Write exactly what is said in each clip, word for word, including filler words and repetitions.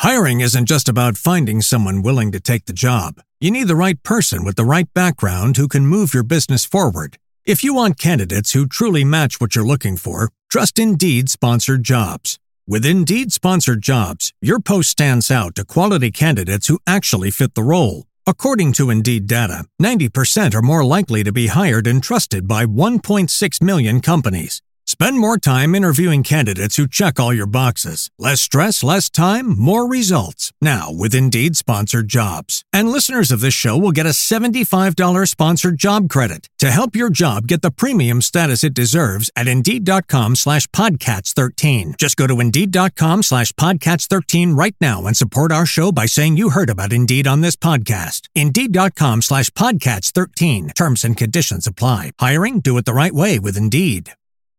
Hiring isn't just about finding someone willing to take the job. You need the right person with the right background who can move your business forward. If you want candidates who truly match what you're looking for, trust Indeed Sponsored Jobs. With Indeed Sponsored Jobs, your post stands out to quality candidates who actually fit the role. According to Indeed data, ninety percent are more likely to be hired and trusted by one point six million companies. Spend more time interviewing candidates who check all your boxes. Less stress, less time, more results. Now with Indeed Sponsored Jobs. And listeners of this show will get a seventy-five dollars sponsored job credit to help your job get the premium status it deserves at Indeed.com slash Podcats 13. Just go to Indeed.com slash Podcats 13 right now and support our show by saying you heard about Indeed on this podcast. Indeed.com slash Podcats 13. Terms and conditions apply. Hiring? Do it the right way with Indeed.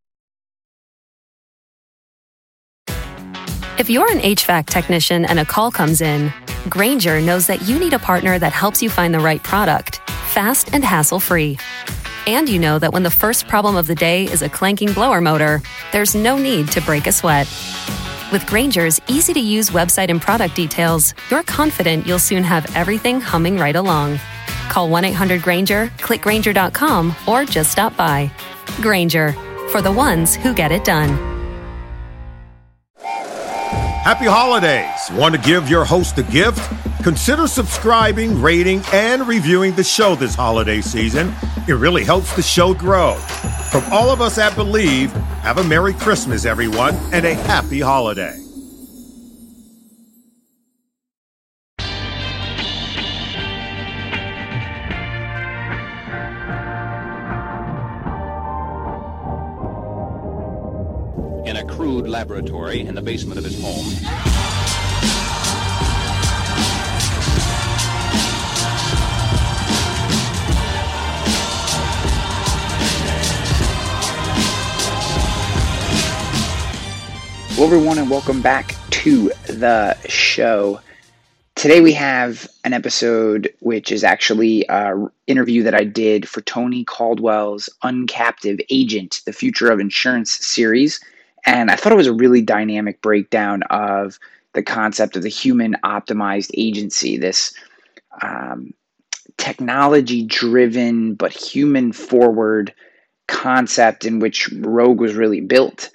If you're an H V A C technician and a call comes in, Grainger knows that you need a partner that helps you find the right product, fast and hassle-free. And you know that when the first problem of the day is a clanking blower motor, there's no need to break a sweat. With Grainger's easy-to-use website and product details, you're confident you'll soon have everything humming right along. Call one eight hundred Grainger, click Grainger dot com, or just stop by. Grainger, for the ones who get it done. Happy holidays! Want to give your host a gift? Consider subscribing, rating, and reviewing the show this holiday season. It really helps the show grow. From all of us at Believe, have a Merry Christmas, everyone, and a happy holiday. In a crude laboratory in the basement of his home. Hello everyone and welcome back to the show. Today we have an episode which is actually an interview that I did for Tony Caldwell's Uncaptive Agent, the Future of Insurance series. And I thought it was a really dynamic breakdown of the concept of the human optimized agency, this um, technology-driven but human-forward concept in which Rogue was really built.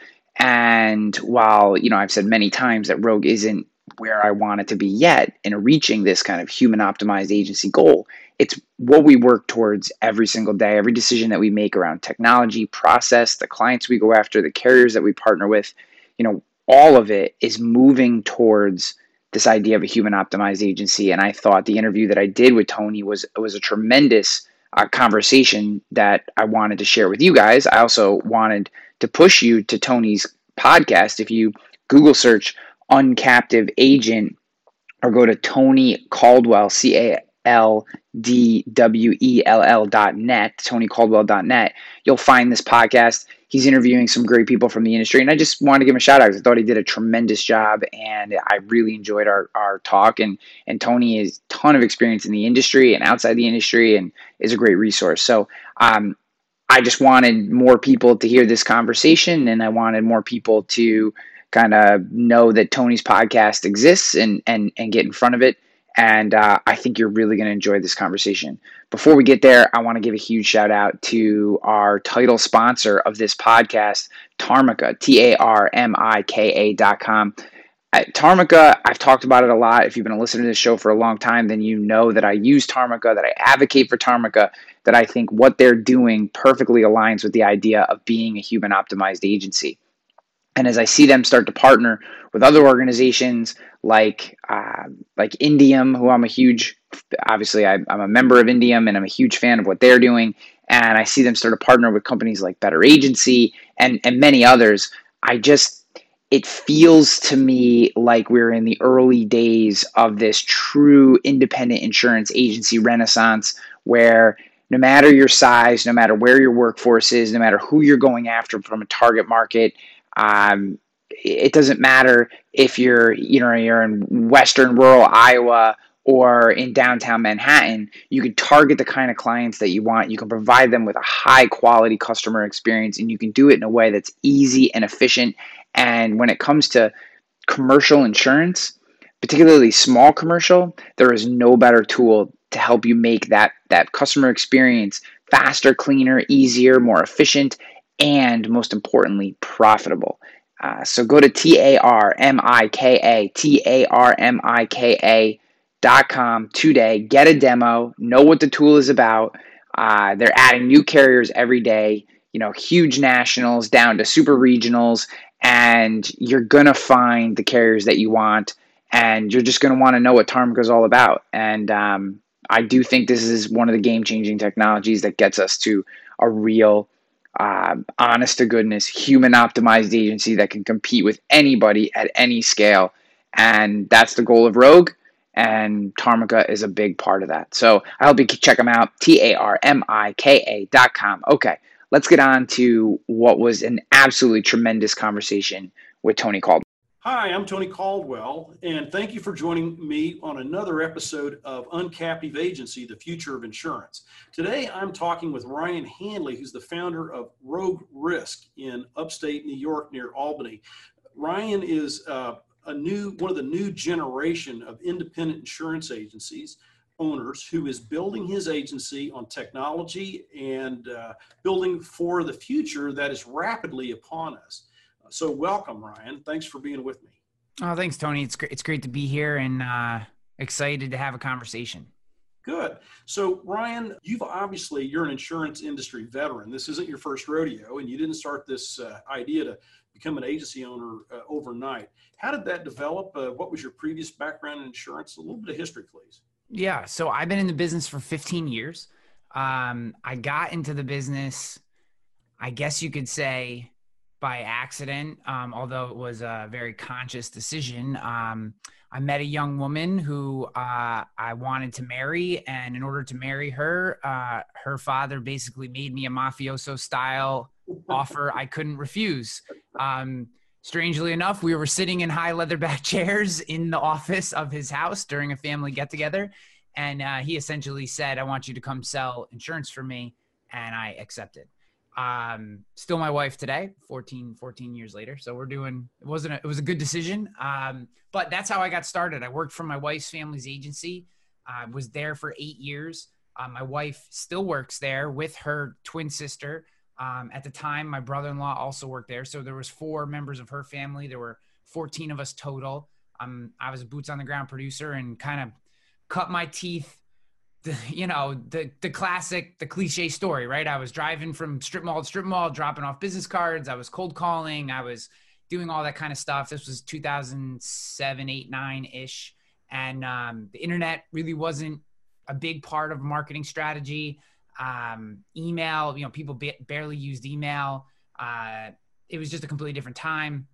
And while, you know, I've said many times that Rogue isn't where I want it to be yet in reaching this kind of human optimized agency goal, it's what we work towards every single day. Every decision that we make around technology, process, the clients we go after, the carriers that we partner with, you know, all of it is moving towards this idea of a human optimized agency. And I thought the interview that I did with Tony was was a tremendous uh, conversation that I wanted to share with you guys. I also wanted to push you to Tony's podcast. If you Google search Uncaptive Agent or go to Tony Caldwell, C A L D W E L L dot net, Tony Caldwell dot net, you'll find this podcast. He's interviewing some great people from the industry, and I just wanted to give him a shout out because I thought he did a tremendous job, and I really enjoyed our, our talk. And, and Tony has a ton of experience in the industry and outside the industry and is a great resource. So um, I just wanted more people to hear this conversation, and I wanted more people to kind of know that Tony's podcast exists and and and get in front of it. And uh, I think you're really going to enjoy this conversation. Before we get there, I want to give a huge shout out to our title sponsor of this podcast, Tarmika, T A R M I K A dot com. At Tarmika, I've talked about it a lot. If you've been listening to this show for a long time, then you know that I use Tarmika, that I advocate for Tarmika, that I think what they're doing perfectly aligns with the idea of being a human optimized agency. And as I see them start to partner with other organizations like uh, like Indium, who I'm a huge, obviously I, I'm a member of Indium and I'm a huge fan of what they're doing. And I see them start to partner with companies like Better Agency and, and many others. I just, it feels to me like we're in the early days of this true independent insurance agency renaissance where no matter your size, no matter where your workforce is, no matter who you're going after from a target market, Um, it doesn't matter if you're, you know, you're in western rural Iowa or in downtown Manhattan. You can target the kind of clients that you want. You can provide them with a high quality customer experience, and you can do it in a way that's easy and efficient. And when it comes to commercial insurance, particularly small commercial, there is no better tool to help you make that, that customer experience faster, cleaner, easier, more efficient, and most importantly, profitable. Uh, so go to T A R M I K A, T A R M I K A dot com today. Get a demo, know what the tool is about. Uh, they're adding new carriers every day, you know, huge nationals down to super regionals, and you're going to find the carriers that you want, and you're just going to want to know what Tarmac is all about. And um, I do think this is one of the game-changing technologies that gets us to a real Uh, honest to goodness, human optimized agency that can compete with anybody at any scale. And that's the goal of Rogue. And Tarmica is a big part of that. So I hope you can check them out. T A R M I K A dot com. Okay, let's get on to what was an absolutely tremendous conversation with Tony Caldwell. Hi, I'm Tony Caldwell, and thank you for joining me on another episode of Uncaptive Agency, the Future of Insurance. Today, I'm talking with Ryan Hanley, who's the founder of Rogue Risk in upstate New York near Albany. Ryan is uh, a new one of the new generation of independent insurance agencies owners who is building his agency on technology and uh, building for the future that is rapidly upon us. So welcome, Ryan. Thanks for being with me. Oh, thanks, Tony. It's great. It's great to be here and uh, excited to have a conversation. Good. So Ryan, you've obviously, you're an insurance industry veteran. This isn't your first rodeo, and you didn't start this uh, idea to become an agency owner uh, overnight. How did that develop? Uh, what was your previous background in insurance? A little bit of history, please. Yeah. So I've been in the business for fifteen years. Um, I got into the business, I guess you could say, by accident, um, although it was a very conscious decision. Um, I met a young woman who uh, I wanted to marry, and in order to marry her, uh, her father basically made me a mafioso style offer I couldn't refuse. Um, strangely enough, we were sitting in high leatherback chairs in the office of his house during a family get-together, and uh, he essentially said, "I want you to come sell insurance for me," and I accepted. Um, still my wife today, fourteen, fourteen years later. So we're doing, it wasn't, a, it was a good decision. Um, but that's how I got started. I worked for my wife's family's agency. I uh, was there for eight years. Uh, my wife still works there with her twin sister. Um, at the time, my brother-in-law also worked there. So there was four members of her family. There were fourteen of us total. Um, I was a boots on the ground producer and kind of cut my teeth. The, you know, the, the classic, the cliche story, right? I was driving from strip mall to strip mall, dropping off business cards. I was cold calling. I was doing all that kind of stuff. This was two thousand seven, eight, nine ish. And um, the internet really wasn't a big part of marketing strategy. Um, email, you know, people ba- barely used email. Uh, it was just a completely different time.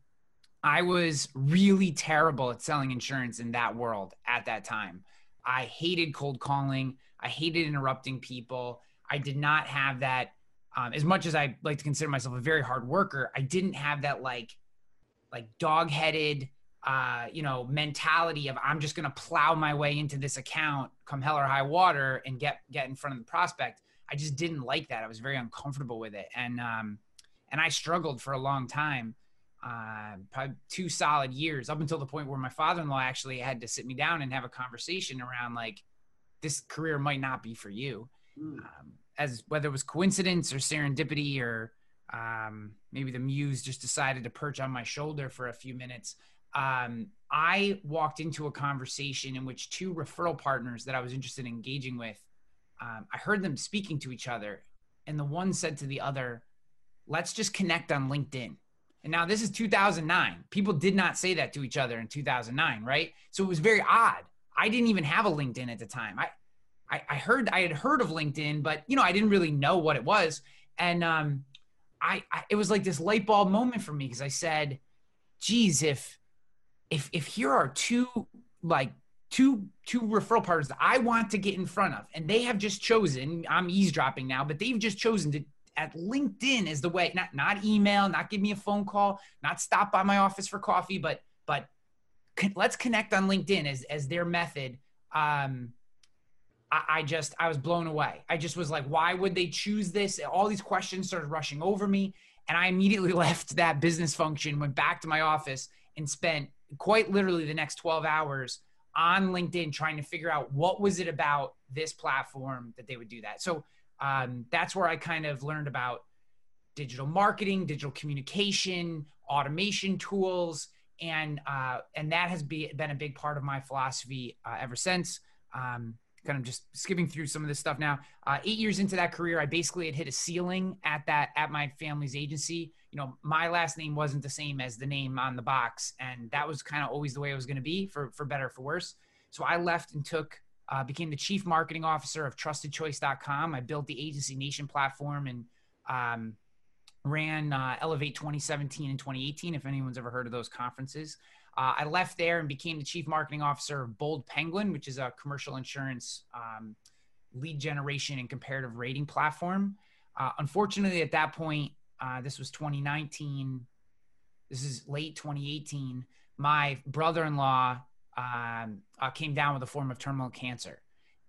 I was really terrible at selling insurance in that world at that time. I hated cold calling. I hated interrupting people. I did not have that, um, as much as I like to consider myself a very hard worker, I didn't have that like, like dog-headed, uh, you know, mentality of I'm just going to plow my way into this account come hell or high water and get, get in front of the prospect. I just didn't like that. I was very uncomfortable with it. And, um, and I struggled for a long time. Uh, probably two solid years up until the point where my father-in-law actually had to sit me down and have a conversation around like, this career might not be for you. Mm. Um, as whether it was coincidence or serendipity or um, maybe the muse just decided to perch on my shoulder for a few minutes. Um, I walked into a conversation in which two referral partners that I was interested in engaging with, um, I heard them speaking to each other, and the one said to the other, "Let's just connect on LinkedIn." And now this is two thousand nine. People did not say that to each other in two thousand nine, right? So it was very odd. I didn't even have a LinkedIn at the time. I, I, I heard, I had heard of LinkedIn, but you know, I didn't really know what it was. And um, I, I, it was like this light bulb moment for me because I said, geez, if, if, if here are two, like two, two referral partners that I want to get in front of, and they have just chosen, I'm eavesdropping now, but they've just chosen to, at LinkedIn is the way, not, not email, not give me a phone call, not stop by my office for coffee, but, but con- let's connect on LinkedIn as, as their method. Um, I, I just, I was blown away. I just was like, why would they choose this? All these questions started rushing over me. And I immediately left that business function, went back to my office and spent quite literally the next twelve hours on LinkedIn trying to figure out what was it about this platform that they would do that. So um, that's where I kind of learned about digital marketing, digital communication, automation tools, and uh, and that has be, been a big part of my philosophy uh, ever since. Um, kind of just skipping through some of this stuff now. Uh, eight years into that career, I basically had hit a ceiling at that at my family's agency. You know, my last name wasn't the same as the name on the box, and that was kind of always the way it was going to be, for for better or for worse. So I left and took uh, became the chief marketing officer of trusted choice dot com. I built the Agency Nation platform and um, ran uh, Elevate twenty seventeen and twenty eighteen, if anyone's ever heard of those conferences. Uh, I left there and became the chief marketing officer of Bold Penguin, which is a commercial insurance um, lead generation and comparative rating platform. Uh, unfortunately, at that point, uh, this was twenty nineteen. This is late twenty eighteen. My brother-in-law um, uh, came down with a form of terminal cancer.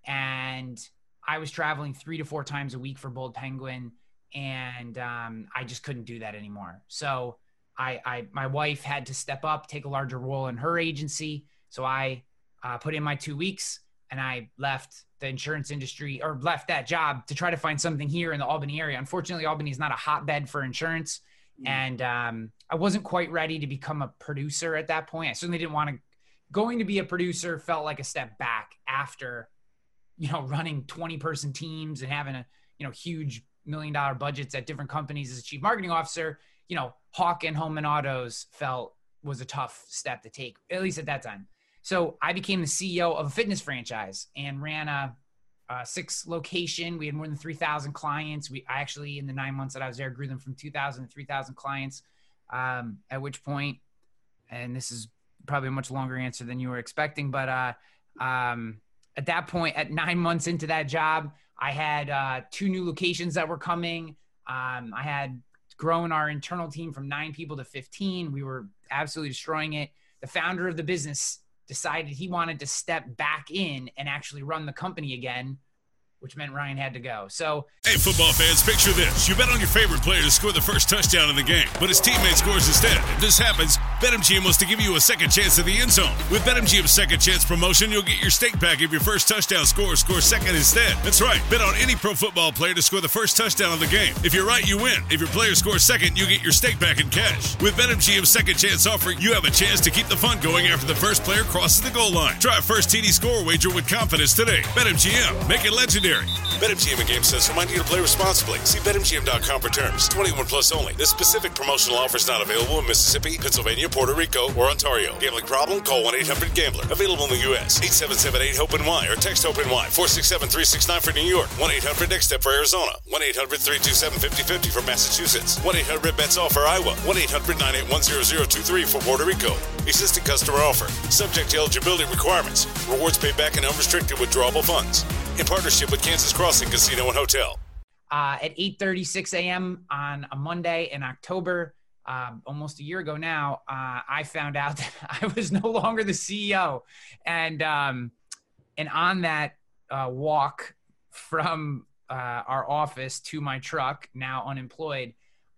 And I was traveling three to four times a week for Bold Penguin. And um, I just couldn't do that anymore. So I, I, my wife had to step up, take a larger role in her agency. So I uh, put in my two weeks and I left the insurance industry, or left that job to try to find something here in the Albany area. Unfortunately, Albany is not a hotbed for insurance. Mm. And um, I wasn't quite ready to become a producer at that point. I certainly didn't want to, going to be a producer felt like a step back after, you know, running twenty person teams and having a, you know, huge million dollar budgets at different companies as a chief marketing officer. You know, Hawk and Home and Autos felt was a tough step to take, at least at that time. So I became the C E O of a fitness franchise and ran a, a six location. We had more than three thousand clients. We I actually, in the nine months that I was there, grew them from two thousand to three thousand clients. Um, at which point, and this is probably a much longer answer than you were expecting, but uh, um, at that point, at nine months into that job, I had uh, two new locations that were coming. Um, I had grown our internal team from nine people to fifteen. We were absolutely destroying it. The founder of the business decided he wanted to step back in and actually run the company again, which meant Ryan had to go. So, hey, football fans, picture this. You bet on your favorite player to score the first touchdown in the game, but his teammate scores instead. If this happens, BetMGM wants to give you a second chance at the end zone. With BetMGM's second chance promotion, you'll get your stake back if your first touchdown scorer scores second instead. That's right. Bet on any pro football player to score the first touchdown of the game. If you're right, you win. If your player scores second, you get your stake back in cash. With BetMGM's second chance offer, you have a chance to keep the fun going after the first player crosses the goal line. Try a first T D score wager with confidence today. BetMGM. Make it legendary. BetMGM and GameSense remind you to play responsibly. See Bet M G M dot com for terms. twenty-one plus only. This specific promotional offer is not available in Mississippi, Pennsylvania, Puerto Rico, or Ontario. Gambling problem? Call one eight hundred gambler. Available in the U S eight seven seven eight hope N Y or text HOPE-NY four six seven three six nine for New York. one eight hundred next step for Arizona. one eight hundred three two seven five zero five zero for Massachusetts. one eight hundred bets all for Iowa. one eight hundred nine eight one zero zero two three for Puerto Rico. Existing customer offer. Subject to eligibility requirements. Rewards paid back in unrestricted withdrawable funds. In partnership with Kansas Crossing Casino and Hotel. Uh, at eight thirty-six a.m. on a Monday in October, uh, almost a year ago now, uh, I found out that I was no longer the C E O. And um, and on that uh, walk from uh, our office to my truck, now unemployed,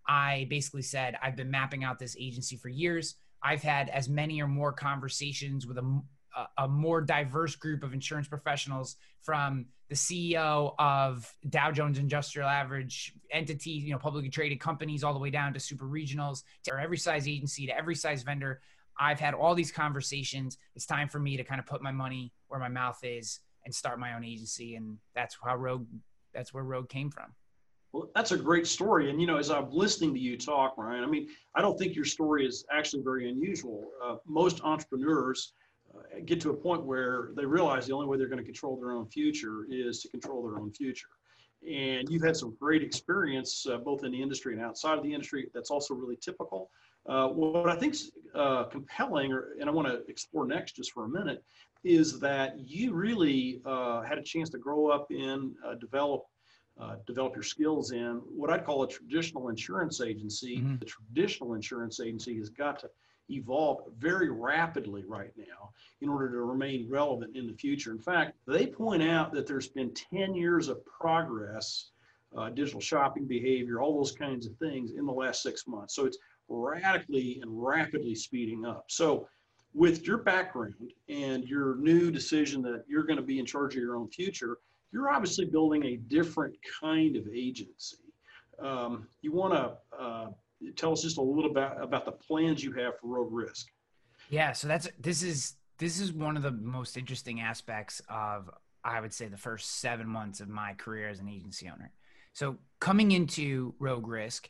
I basically said, I've been mapping out this agency for years. I've had as many or more conversations with a a more diverse group of insurance professionals, from the C E O of Dow Jones Industrial Average entities, you know, publicly traded companies, all the way down to super regionals, to every size agency, to every size vendor. I've had all these conversations. It's time for me to kind of put my money where my mouth is and start my own agency. And that's how Rogue, that's where Rogue came from. Well, that's a great story. And, you know, as I'm listening to you talk, Ryan, I mean, I don't think your story is actually very unusual. Uh, most entrepreneurs uh, get to a point where they realize the only way they're going to control their own future is to control their own future. And you've had some great experience, uh, both in the industry and outside of the industry. That's also really typical. Uh, what I think is uh, compelling, or, and I want to explore next just for a minute, is that you really uh, had a chance to grow up in, uh, develop, uh, develop your skills in what I'd call a traditional insurance agency. Mm-hmm. The traditional insurance agency has got to evolve very rapidly right now in order to remain relevant in the future. In fact, they point out that there's been ten years of progress, uh, digital shopping behavior, all those kinds of things in the last six months. So it's radically and rapidly speeding up. So with your background and your new decision that you're going to be in charge of your own future, you're obviously building a different kind of agency. Um, you want to uh, tell us just a little bit about, about the plans you have for Rogue Risk. Yeah, so that's this is this is one of the most interesting aspects of, I would say, the first seven months of my career as an agency owner. So coming into Rogue Risk,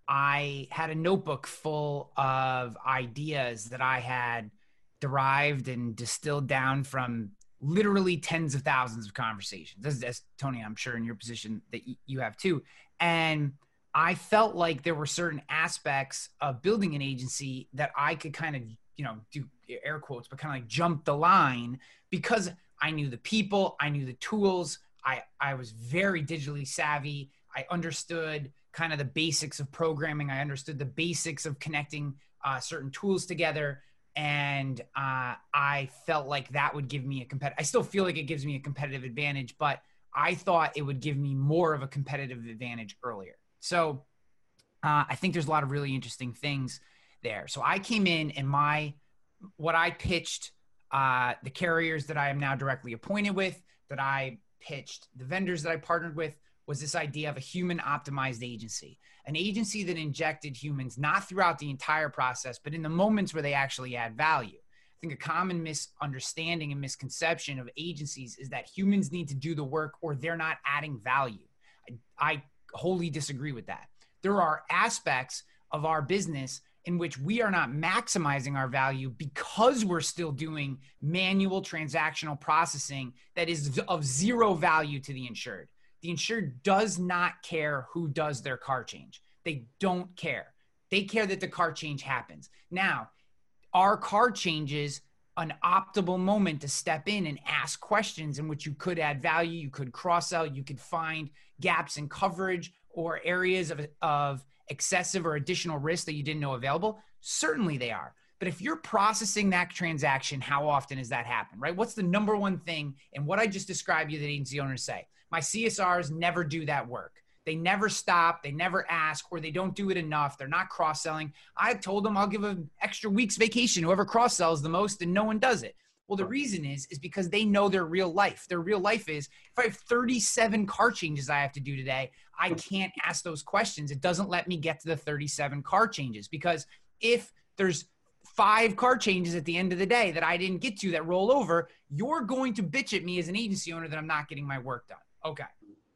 I had a notebook full of ideas that I had derived and distilled down from literally tens of thousands of conversations. As, as Tony, I'm sure in your position that y- you have too. And I felt like there were certain aspects of building an agency that I could kind of, you know, do air quotes, but kind of like jump the line, because I knew the people, I knew the tools. I, I was very digitally savvy. I understood kind of the basics of programming. I understood the basics of connecting uh, certain tools together. And uh, I felt like that would give me a competitive, I still feel like it gives me a competitive advantage, but I thought it would give me more of a competitive advantage earlier. So uh, I think there's a lot of really interesting things there. So I came in and my, what I pitched, uh, the carriers that I am now directly appointed with, that I pitched the vendors that I partnered with, was this idea of a human optimized agency, an agency that injected humans, not throughout the entire process, but in the moments where they actually add value. I think a common misunderstanding and misconception of agencies is that humans need to do the work or they're not adding value. I, I wholly disagree with that. There are aspects of our business in which we are not maximizing our value because we're still doing manual transactional processing that is of zero value to the insured. The insured does not care who does their car change. They don't care. They care that the car change happens. Now, are car changes an optimal moment to step in and ask questions in which you could add value, you could cross-sell, you could find gaps in coverage or areas of, of excessive or additional risk that you didn't know available? Certainly they are. But if you're processing that transaction, how often does that happen, right? What's the number one thing? And what I just described you that agency owners say, my C S Rs never do that work. They never stop. They never ask, or they don't do it enough. They're not cross-selling. I told them I'll give an extra week's vacation, whoever cross-sells the most, and no one does it. Well, the reason is, is because they know their real life. Their real life is, if I have thirty-seven car changes I have to do today, I can't ask those questions. It doesn't let me get to the thirty-seven car changes, because if there's five car changes at the end of the day that I didn't get to that roll over, you're going to bitch at me as an agency owner that I'm not getting my work done. Okay.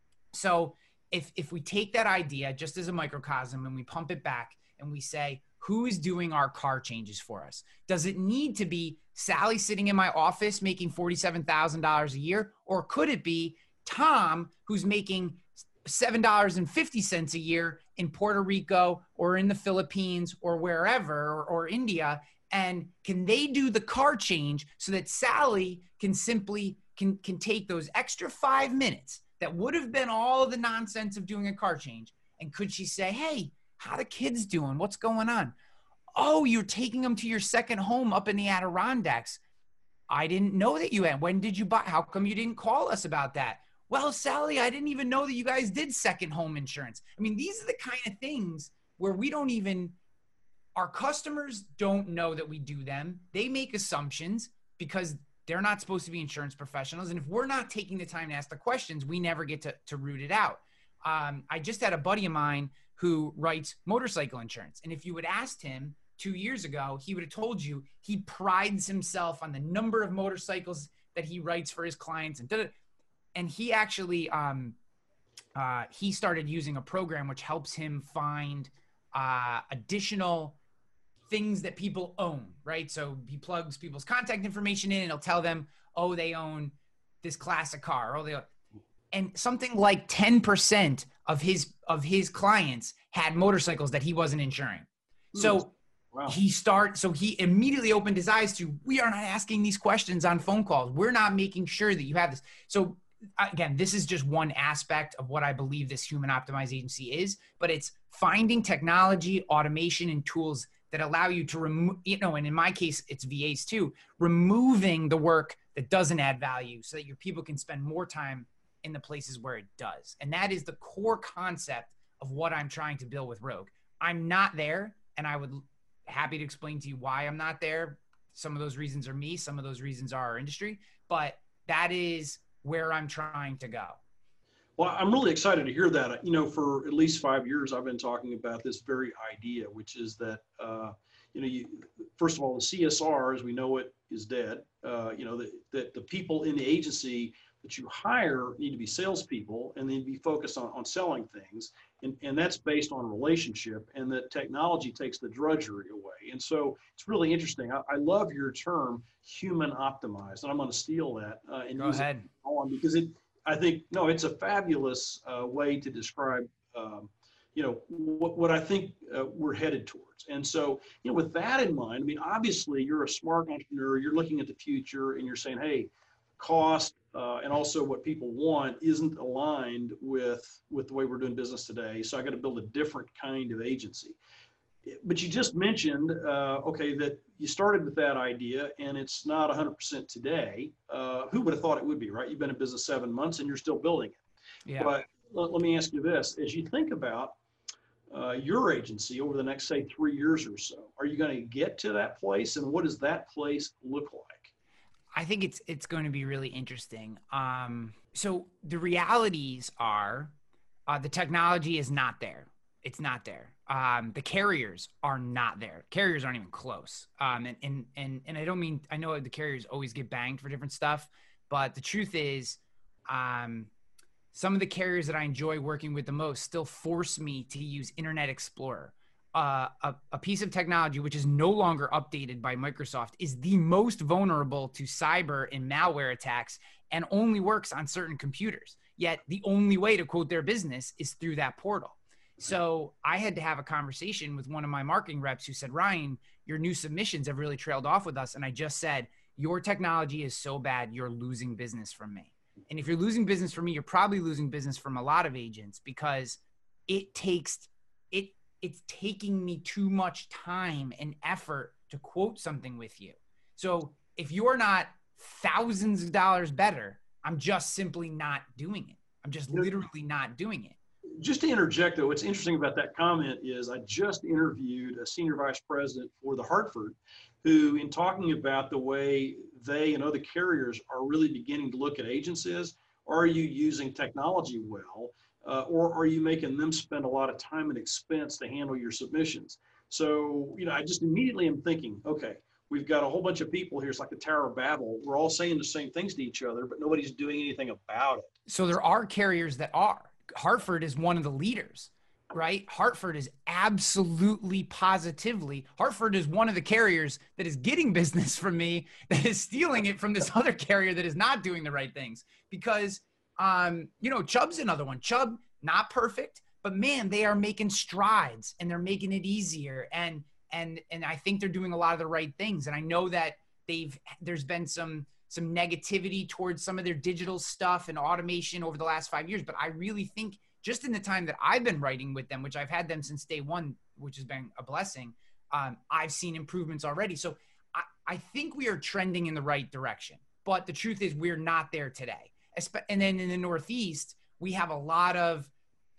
So if, if we take that idea just as a microcosm and we pump it back and we say, who is doing our car changes for us? Does it need to be Sally sitting in my office making forty-seven thousand dollars a year? Or could it be Tom, who's making seven dollars and fifty cents a year in Puerto Rico or in the Philippines or wherever, or, or India? And can they do the car change so that Sally can simply can, can take those extra five minutes that would have been all of the nonsense of doing a car change? And could she say, hey, how the kids doing? What's going on? Oh, you're taking them to your second home up in the Adirondacks. I didn't know that you had. When did you buy? How come you didn't call us about that? Well, Sally, I didn't even know that you guys did second home insurance. I mean, these are the kind of things where we don't even, our customers don't know that we do them. They make assumptions because they're not supposed to be insurance professionals. And if we're not taking the time to ask the questions, we never get to, to root it out. Um, I just had a buddy of mine who writes motorcycle insurance. And if you had asked him two years ago, he would have told you he prides himself on the number of motorcycles that he writes for his clients. And, and he actually, um, uh, he started using a program which helps him find uh, additional things that people own, right? So he plugs people's contact information in and he'll tell them, oh, they own this classic car. Oh, they own. And something like ten percent of his of his clients had motorcycles that he wasn't insuring. So wow. he start so he immediately opened his eyes to, we are not asking these questions on phone calls. We're not making sure that you have this. So again, this is just one aspect of what I believe this human optimized agency is, but it's finding technology, automation, and tools that allow you to remove, you know, and in my case, it's V As too, removing the work that doesn't add value so that your people can spend more time in the places where it does. And that is the core concept of what I'm trying to build with Rogue. I'm not there, and I would happy to explain to you why I'm not there Some of those reasons are me. Some of those reasons are our industry, but that is where I'm trying to go. Well, I'm really excited to hear that. You know, for at least five years, I've been talking about this very idea, which is that, uh, you know, you, first of all, the C S R, as we know it, is dead. Uh, you know, that, that the people in the agency that you hire need to be salespeople and they need to be focused on, on selling things. And, and that's based on relationship, and that technology takes the drudgery away. And so it's really interesting. I, I love your term, human optimized, and I'm going to steal that uh, and Go use ahead. it on because it, I think, no, it's a fabulous uh, way to describe, um, you know, what, what I think uh, we're headed towards. And so, you know, with that in mind, I mean, obviously you're a smart entrepreneur, you're looking at the future and you're saying, hey, cost uh, and also what people want isn't aligned with, with the way we're doing business today. So I got to build a different kind of agency. But you just mentioned, uh, okay, that you started with that idea and it's not one hundred percent today. Uh, who would have thought it would be, right? You've been in business seven months and you're still building it. Yeah. But let, let me ask you this. As you think about uh, your agency over the next, say, three years or so, are you going to get to that place? And what does that place look like? I think it's it's going to be really interesting. Um, so the realities are uh, the technology is not there. It's not there. Um, the carriers are not there. Carriers aren't even close. Um, and, and, and, and I don't mean, I know the carriers always get banged for different stuff, but the truth is um, some of the carriers that I enjoy working with the most still force me to use Internet Explorer. Uh, a, a piece of technology which is no longer updated by Microsoft is the most vulnerable to cyber and malware attacks and only works on certain computers. Yet the only way to quote their business is through that portal. So I had to have a conversation with one of my marketing reps who said, Ryan, your new submissions have really trailed off with us. And I just said, your technology is so bad, you're losing business from me. And if you're losing business from me, you're probably losing business from a lot of agents because it takes it. It's taking me too much time and effort to quote something with you. So if you're not thousands of dollars better, I'm just simply not doing it. I'm just literally not doing it. Just to interject, though, what's interesting about that comment is I just interviewed a senior vice president for the Hartford who, in talking about the way they and other carriers are really beginning to look at agencies, are you using technology well, uh, or are you making them spend a lot of time and expense to handle your submissions? So, you know, I just immediately am thinking, okay, we've got a whole bunch of people here. It's like the Tower of Babel. We're all saying the same things to each other, but nobody's doing anything about it. So there are carriers that are. Hartford is one of the leaders, right? Hartford is absolutely positively, Hartford is one of the carriers that is getting business from me, that is stealing it from this other carrier that is not doing the right things. Because, um, you know, Chubb's another one. Chubb, not perfect, but man, they are making strides and they're making it easier. And, and, and I think they're doing a lot of the right things. And I know that they've, there's been some, some negativity towards some of their digital stuff and automation over the last five years. But I really think just in the time that I've been writing with them, which I've had them since day one, which has been a blessing, um, I've seen improvements already. So I, I think we are trending in the right direction, but the truth is we're not there today. And then in the Northeast, we have a lot of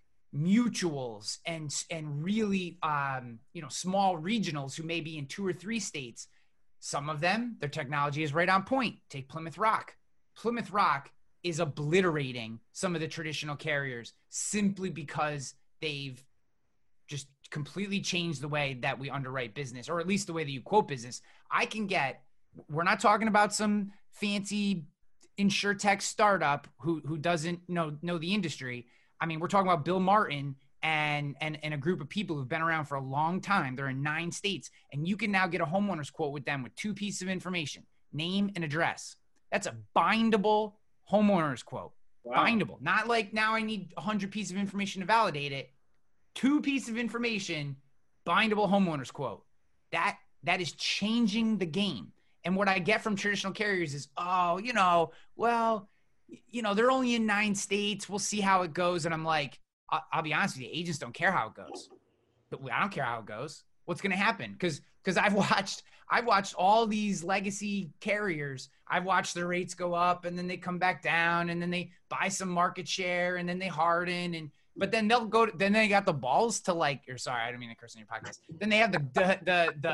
mutuals and, and really, um, you know, small regionals who may be in two or three states. Some of them, their technology is right on point. Take Plymouth Rock. Plymouth Rock is obliterating some of the traditional carriers simply because they've just completely changed the way that we underwrite business, or at least the way that you quote business. I can get, we're not talking about some fancy insurtech startup who, who doesn't know, know the industry. I mean, we're talking about Bill Martin and, and, and a group of people who've been around for a long time. They're in nine states, and you can now get a homeowner's quote with them with two pieces of information, name and address. That's a bindable homeowner's quote. Wow. Bindable. Not like now I need a hundred pieces of information to validate it. Two pieces of information, bindable homeowner's quote. That, that is changing the game. And what I get from traditional carriers is, oh, you know, well, you know, they're only in nine states. We'll see how it goes. And I'm like, I'll be honest with you, agents don't care how it goes. But I don't care how it goes. What's going to happen? Because because I've watched I've watched all these legacy carriers. I've watched their rates go up and then they come back down and then they buy some market share and then they harden and but then they'll go. Then they got the balls to like. Or sorry, I don't mean to curse on your podcast. Then they have the the the the,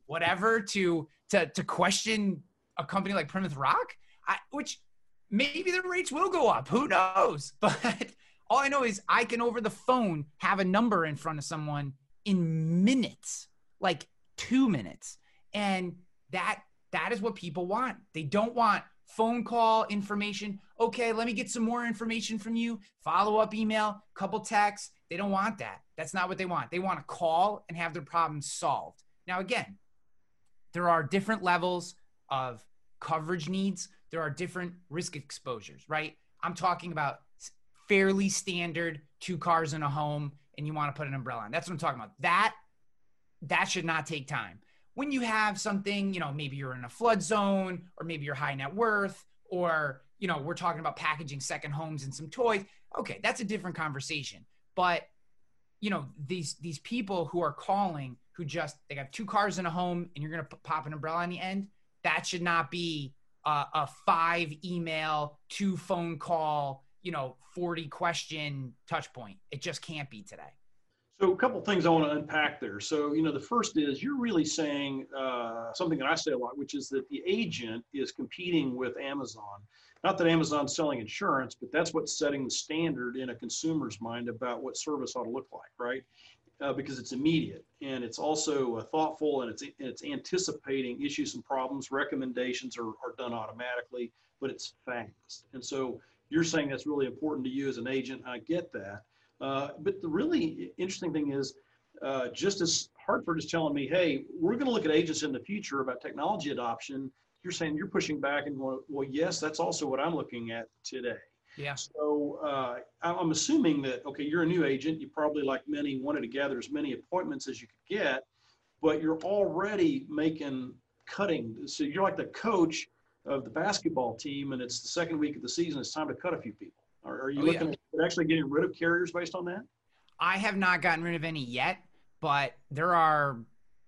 whatever to to to question a company like Plymouth Rock, I, which maybe their rates will go up. Who knows? But all I know is I can over the phone have a number in front of someone in minutes, like two minutes. And that that is what people want. They don't want phone call information. Okay, let me get some more information from you. Follow-up email, couple texts. They don't want that. That's not what they want. They want to call and have their problems solved. Now, again, there are different levels of coverage needs. There are different risk exposures, right? I'm talking about fairly standard two cars in a home and you want to put an umbrella on. That's what I'm talking about. That, that should not take time. When you have something, you know, maybe you're in a flood zone or maybe you're high net worth or, you know, we're talking about packaging second homes and some toys. Okay, that's a different conversation. But, you know, these these people who are calling who just, they have two cars in a home and you're going to pop an umbrella on the end, that should not be a, a five email, two phone call, you know, forty question touch point. It just can't be today. So a couple things I want to unpack there. So, you know, the first is you're really saying uh, something that I say a lot, which is that the agent is competing with Amazon. Not that Amazon's selling insurance, but that's what's setting the standard in a consumer's mind about what service ought to look like, right? Uh, because it's immediate and it's also uh, thoughtful and it's it's anticipating issues and problems. Recommendations are, are done automatically, but it's fast. And so you're saying that's really important to you as an agent. I get that. Uh, but the really interesting thing is, uh, just as Hartford is telling me, hey, we're going to look at agents in the future about technology adoption, you're saying you're pushing back and going, well, yes, that's also what I'm looking at today. Yeah. So uh, I'm assuming that, okay, you're a new agent. You probably, like many, wanted to gather as many appointments as you could get, but you're already making cutting. So you're like the coach of the basketball team, and it's the second week of the season. It's time to cut a few people. Are, are you oh, looking yeah. at actually getting rid of carriers based on that? I have not gotten rid of any yet, but there are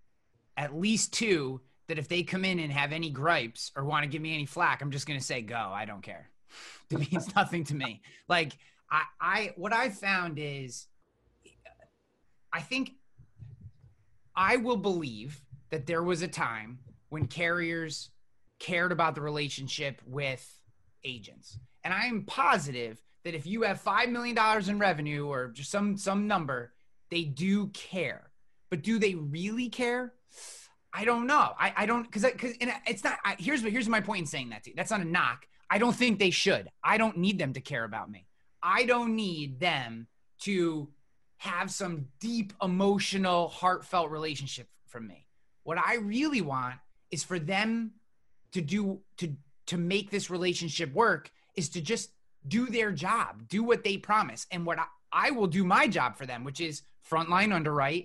at least two that if they come in and have any gripes or want to give me any flack, I'm just going to say, go. I don't care. It means nothing to me. Like I, I, what I found is I think I will believe that there was a time when carriers cared about the relationship with agents. And I am positive that if you have five million dollars in revenue or just some, some number, they do care. But do they really care? I don't know. I, I don't, cause, cause it's not, I, here's what, here's my point in saying that to you. That's not a knock. I don't think they should. I don't need them to care about me. I don't need them to have some deep emotional, heartfelt relationship from me. What I really want is for them to do, to, to make this relationship work is to just do their job, do what they promise. And what I, I will do my job for them, which is frontline underwrite,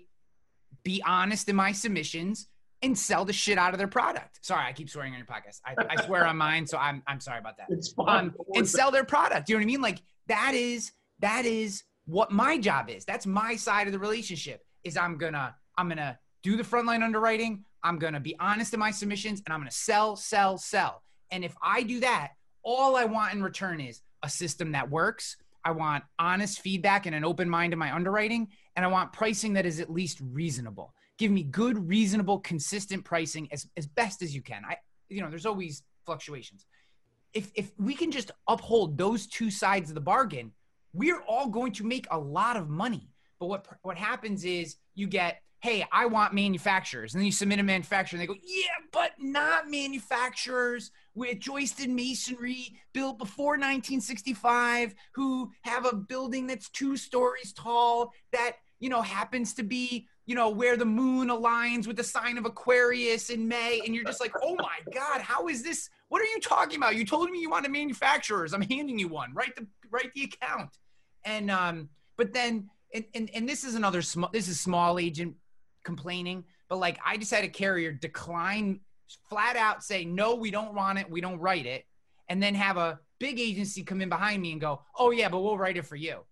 be honest in my submissions, and sell the shit out of their product. Sorry, I keep swearing on your podcast. I, I swear on mine, so I'm I'm sorry about that. It's fine. Um, and sell their product. You know what I mean? Like that is that is what my job is. That's my side of the relationship. Is I'm gonna I'm gonna do the frontline underwriting. I'm gonna be honest in my submissions, and I'm gonna sell, sell, sell. And if I do that, all I want in return is a system that works. I want honest feedback and an open mind in my underwriting, and I want pricing that is at least reasonable. Give me good, reasonable, consistent pricing as, as best as you can. I, you know, there's always fluctuations. If if we can just uphold those two sides of the bargain, we're all going to make a lot of money. But what what happens is you get, hey, I want manufacturers. And then you submit a manufacturer and they go, yeah, but not manufacturers with joisted masonry built before nineteen sixty-five who have a building that's two stories tall that, you know, happens to be, you know, where the moon aligns with the sign of Aquarius in May. And you're just like, oh my God, how is this? What are you talking about? You told me you wanted manufacturers. I'm handing you one. Write the, write the account. And, um, but then, and, and, and this is another small, this is small agent complaining, but like I just had a carrier decline, flat out say, no, we don't want it. We don't write it. And then have a big agency come in behind me and go, oh yeah, but we'll write it for you.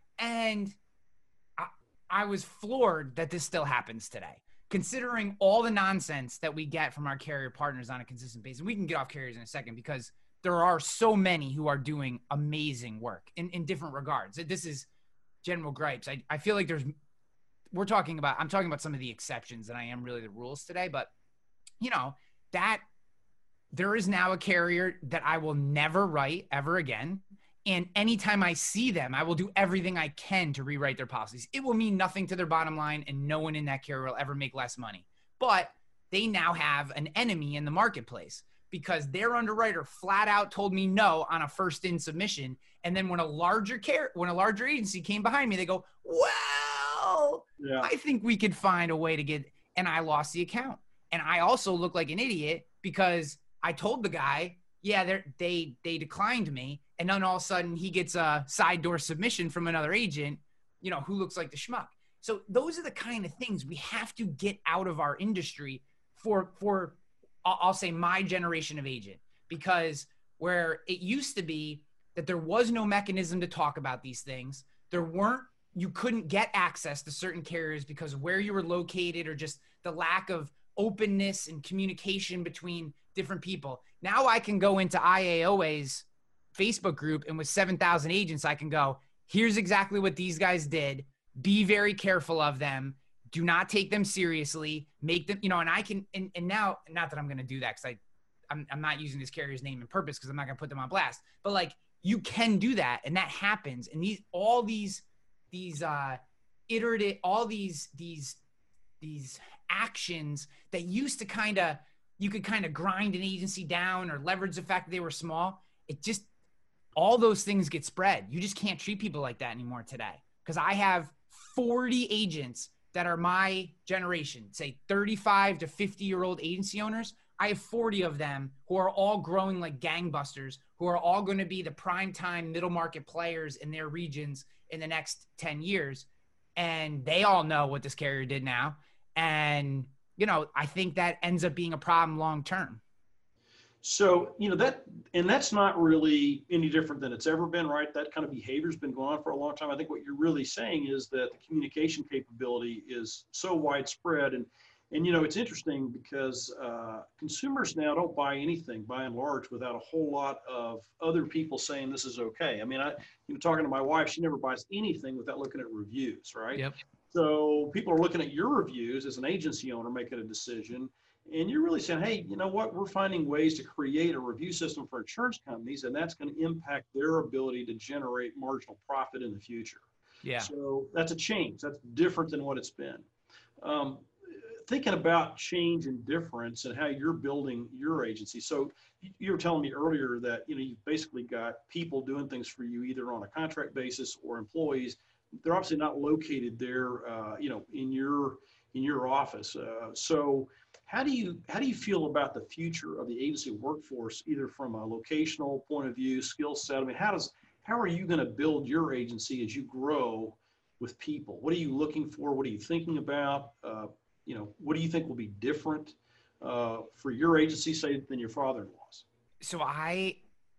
And I was floored that this still happens today, considering all the nonsense that we get from our carrier partners on a consistent basis. And we can get off carriers in a second because there are so many who are doing amazing work in, in different regards. This is general gripes. I, I feel like there's, we're talking about, I'm talking about some of the exceptions and I am really the rules today, but you know, that there is now a carrier that I will never write ever again. And anytime I see them, I will do everything I can to rewrite their policies. It will mean nothing to their bottom line, and no one in that carrier will ever make less money. But they now have an enemy in the marketplace because their underwriter flat out told me no on a first in submission. And then when a larger care, when a larger agency came behind me, they go, well, yeah. I think we could find a way to get, and I lost the account. And I also look like an idiot because I told the guy, yeah, they they they declined me. And then all of a sudden he gets a side door submission from another agent, you know, who looks like the schmuck. So those are the kind of things we have to get out of our industry for, for I'll say my generation of agent, because where it used to be that there was no mechanism to talk about these things. There weren't, you couldn't get access to certain carriers because of where you were located or just the lack of openness and communication between different people. Now I can go into I A O A's Facebook group, and with seven thousand agents, I can go, here's exactly what these guys did. Be very careful of them. Do not take them seriously. Make them, you know, and I can, and, and now, not that I'm going to do that because I, I'm, I'm not using this carrier's name and purpose because I'm not going to put them on blast, but like you can do that. And that happens. And these, all these, these, uh, iterative, all these, these, these actions that used to kind of, you could kind of grind an agency down or leverage the fact that they were small. It just, all those things get spread. You just can't treat people like that anymore today. Because I have forty agents that are my generation, say thirty-five to fifty year old agency owners. I have forty of them who are all growing like gangbusters, who are all going to be the prime time middle market players in their regions in the next ten years. And they all know what this carrier did now. And, you know, I think that ends up being a problem long term. So, you know, that, and that's not really any different than it's ever been, right? That kind of behavior has been going on for a long time. I think what you're really saying is that the communication capability is so widespread. And, and you know, it's interesting because uh, consumers now don't buy anything by and large without a whole lot of other people saying this is okay. I mean, I, you know, talking to my wife, she never buys anything without looking at reviews, right? Yep. So people are looking at your reviews as an agency owner making a decision. And you're really saying, hey, you know what, we're finding ways to create a review system for insurance companies, and that's going to impact their ability to generate marginal profit in the future. Yeah. So that's a change. That's different than what it's been. Um, thinking about change and difference and how you're building your agency. So you were telling me earlier that, you know, you've basically got people doing things for you either on a contract basis or employees. They're obviously not located there, uh, you know, in your in your office. Uh, so how do you how do you feel about the future of the agency workforce, either from a locational point of view, skill set? I mean, how does how are you going to build your agency as you grow with people? What are you looking for? What are you thinking about? Uh, you know, what do you think will be different uh, for your agency, say, than your father-in-law's? So I.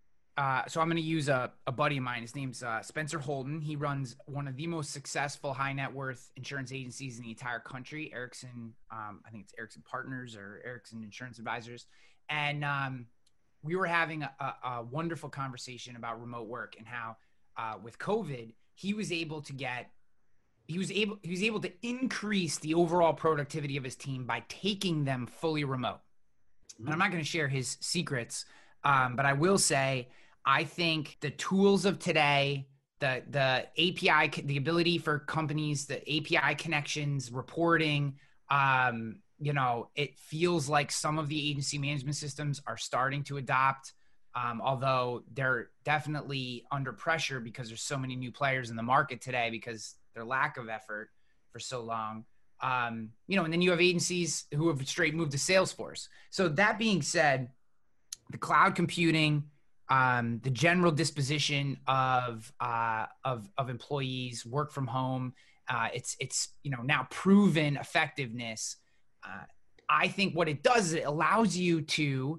Uh, so I'm going to use a, a buddy of mine. His name's uh, Spencer Holden. He runs one of the most successful high net worth insurance agencies in the entire country, Erickson. Um, I think it's Erickson Partners or Erickson Insurance Advisors. And um, we were having a, a, a wonderful conversation about remote work and how uh, with COVID, he was able to get, he was able, he was able to increase the overall productivity of his team by taking them fully remote. Mm-hmm. And I'm not going to share his secrets, um, but I will say, I think the tools of today, the the A P I, the ability for companies, the A P I connections, reporting, um, you know, it feels like some of the agency management systems are starting to adopt, um, although they're definitely under pressure because there's so many new players in the market today because their lack of effort for so long. Um, you know, and then you have agencies who have straight moved to Salesforce. So that being said, the cloud computing, Um, the general disposition of, uh, of, of employees, work from home, uh, it's, it's, you know, now proven effectiveness. Uh, I think what it does is it allows you to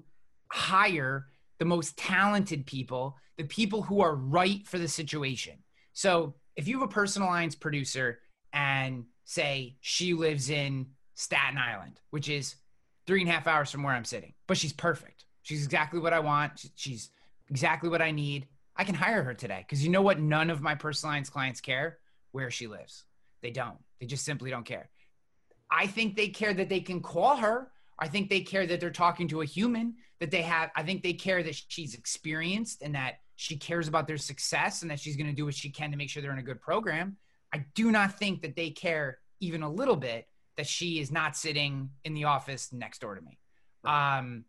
hire the most talented people, the people who are right for the situation. So if you have a personal lines producer and say she lives in Staten Island, which is three and a half hours from where I'm sitting, but she's perfect. She's exactly what I want. She's exactly what I need. I can hire her today because you know what? None of my personal lines clients care where she lives. They don't. They just simply don't care. I think they care that they can call her I think they care that they're talking to a human, that they have, I think they care that she's experienced and that she cares about their success and that she's going to do what she can to make sure they're in a good program. I do not think that they care even a little bit that she is not sitting in the office next door to me. Um,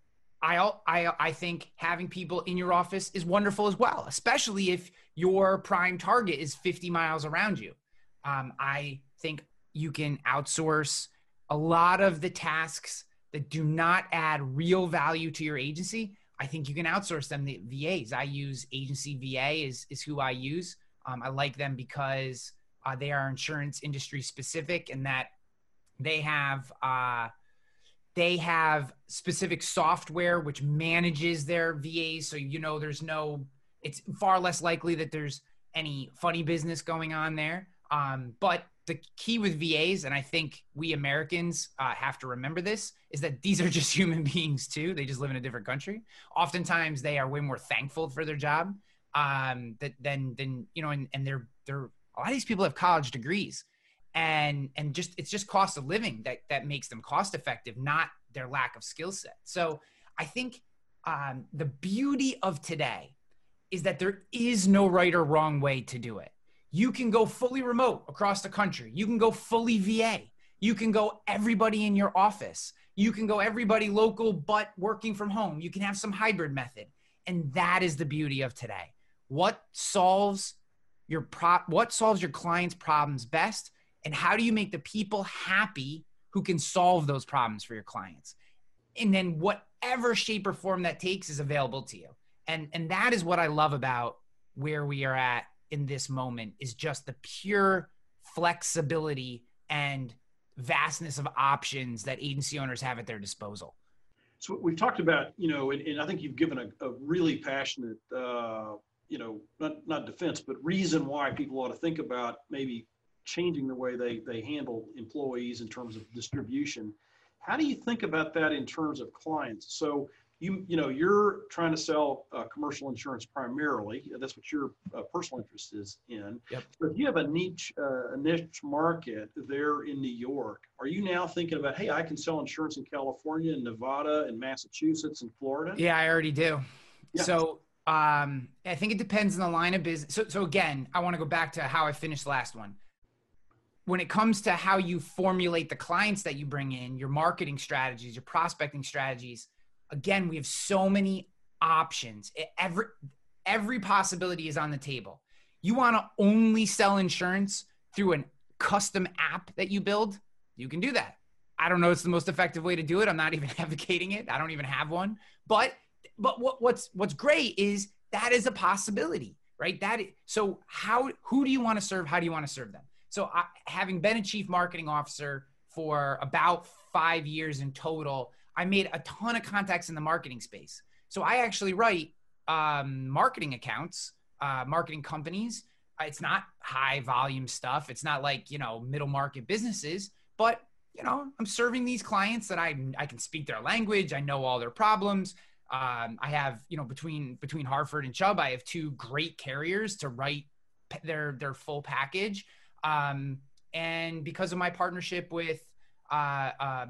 I, I, I think having people in your office is wonderful as well, especially if your prime target is fifty miles around you. Um, I think you can outsource a lot of the tasks that do not add real value to your agency. I think you can outsource them to V As. I use Agency V A is, is who I use. Um, I like them because uh, they are insurance industry specific and that they have uh, they have specific software which manages their V As. So, you know, there's no, it's far less likely that there's any funny business going on there. Um, but the key with V As, and I think we Americans uh, have to remember this, is that these are just human beings too. They just live in a different country. Oftentimes they are way more thankful for their job um, that, than, than, you know, and, and they're, they're, a lot of these people have college degrees and, and just, it's just cost of living that, that makes them cost effective, not their lack of skill set. So I think um, the beauty of today is that there is no right or wrong way to do it. You can go fully remote across the country. You can go fully V A. You can go everybody in your office. You can go everybody local, but working from home. You can have some hybrid method. And that is the beauty of today. What solves your pro- what solves your clients' problems best? And how do you make the people happy who can solve those problems for your clients? And then whatever shape or form that takes is available to you. And, and that is what I love about where we are at in this moment, is just the pure flexibility and vastness of options that agency owners have at their disposal. So we've talked about, you know, and, and I think you've given a, a really passionate, uh, you know, not, not defense, but reason why people ought to think about maybe changing the way they, they handle employees in terms of distribution. How do you think about that in terms of clients? So you, you know, you're trying to sell uh, commercial insurance primarily. That's what your uh, personal interest is in. Yep. So if you have a niche, uh, a niche market there in New York, are you now thinking about, hey, I can sell insurance in California and Nevada and Massachusetts and Florida? Yeah, I already do. Yeah. So um, I think it depends on the line of business. So, so again, I want to go back to how I finished the last one. When it comes to how you formulate the clients that you bring in, your marketing strategies, your prospecting strategies, again, we have so many options. Every, every possibility is on the table. You want to only sell insurance through a custom app that you build? You can do that. I don't know it's the most effective way to do it. I'm not even advocating it. I don't even have one. But but what, what's what's great is that is a possibility, right? That is, so how who do you want to serve? How do you want to serve them? So I, having been a chief marketing officer for about five years in total, I made a ton of contacts in the marketing space. So I actually write um, marketing accounts, uh, marketing companies. It's not high volume stuff. It's not like, you know, middle market businesses, but, you know, I'm serving these clients that I I can speak their language. I know all their problems. Um, I have, you know, between between Hartford and Chubb, I have two great carriers to write their their full package. Um, and because of my partnership with uh, uh,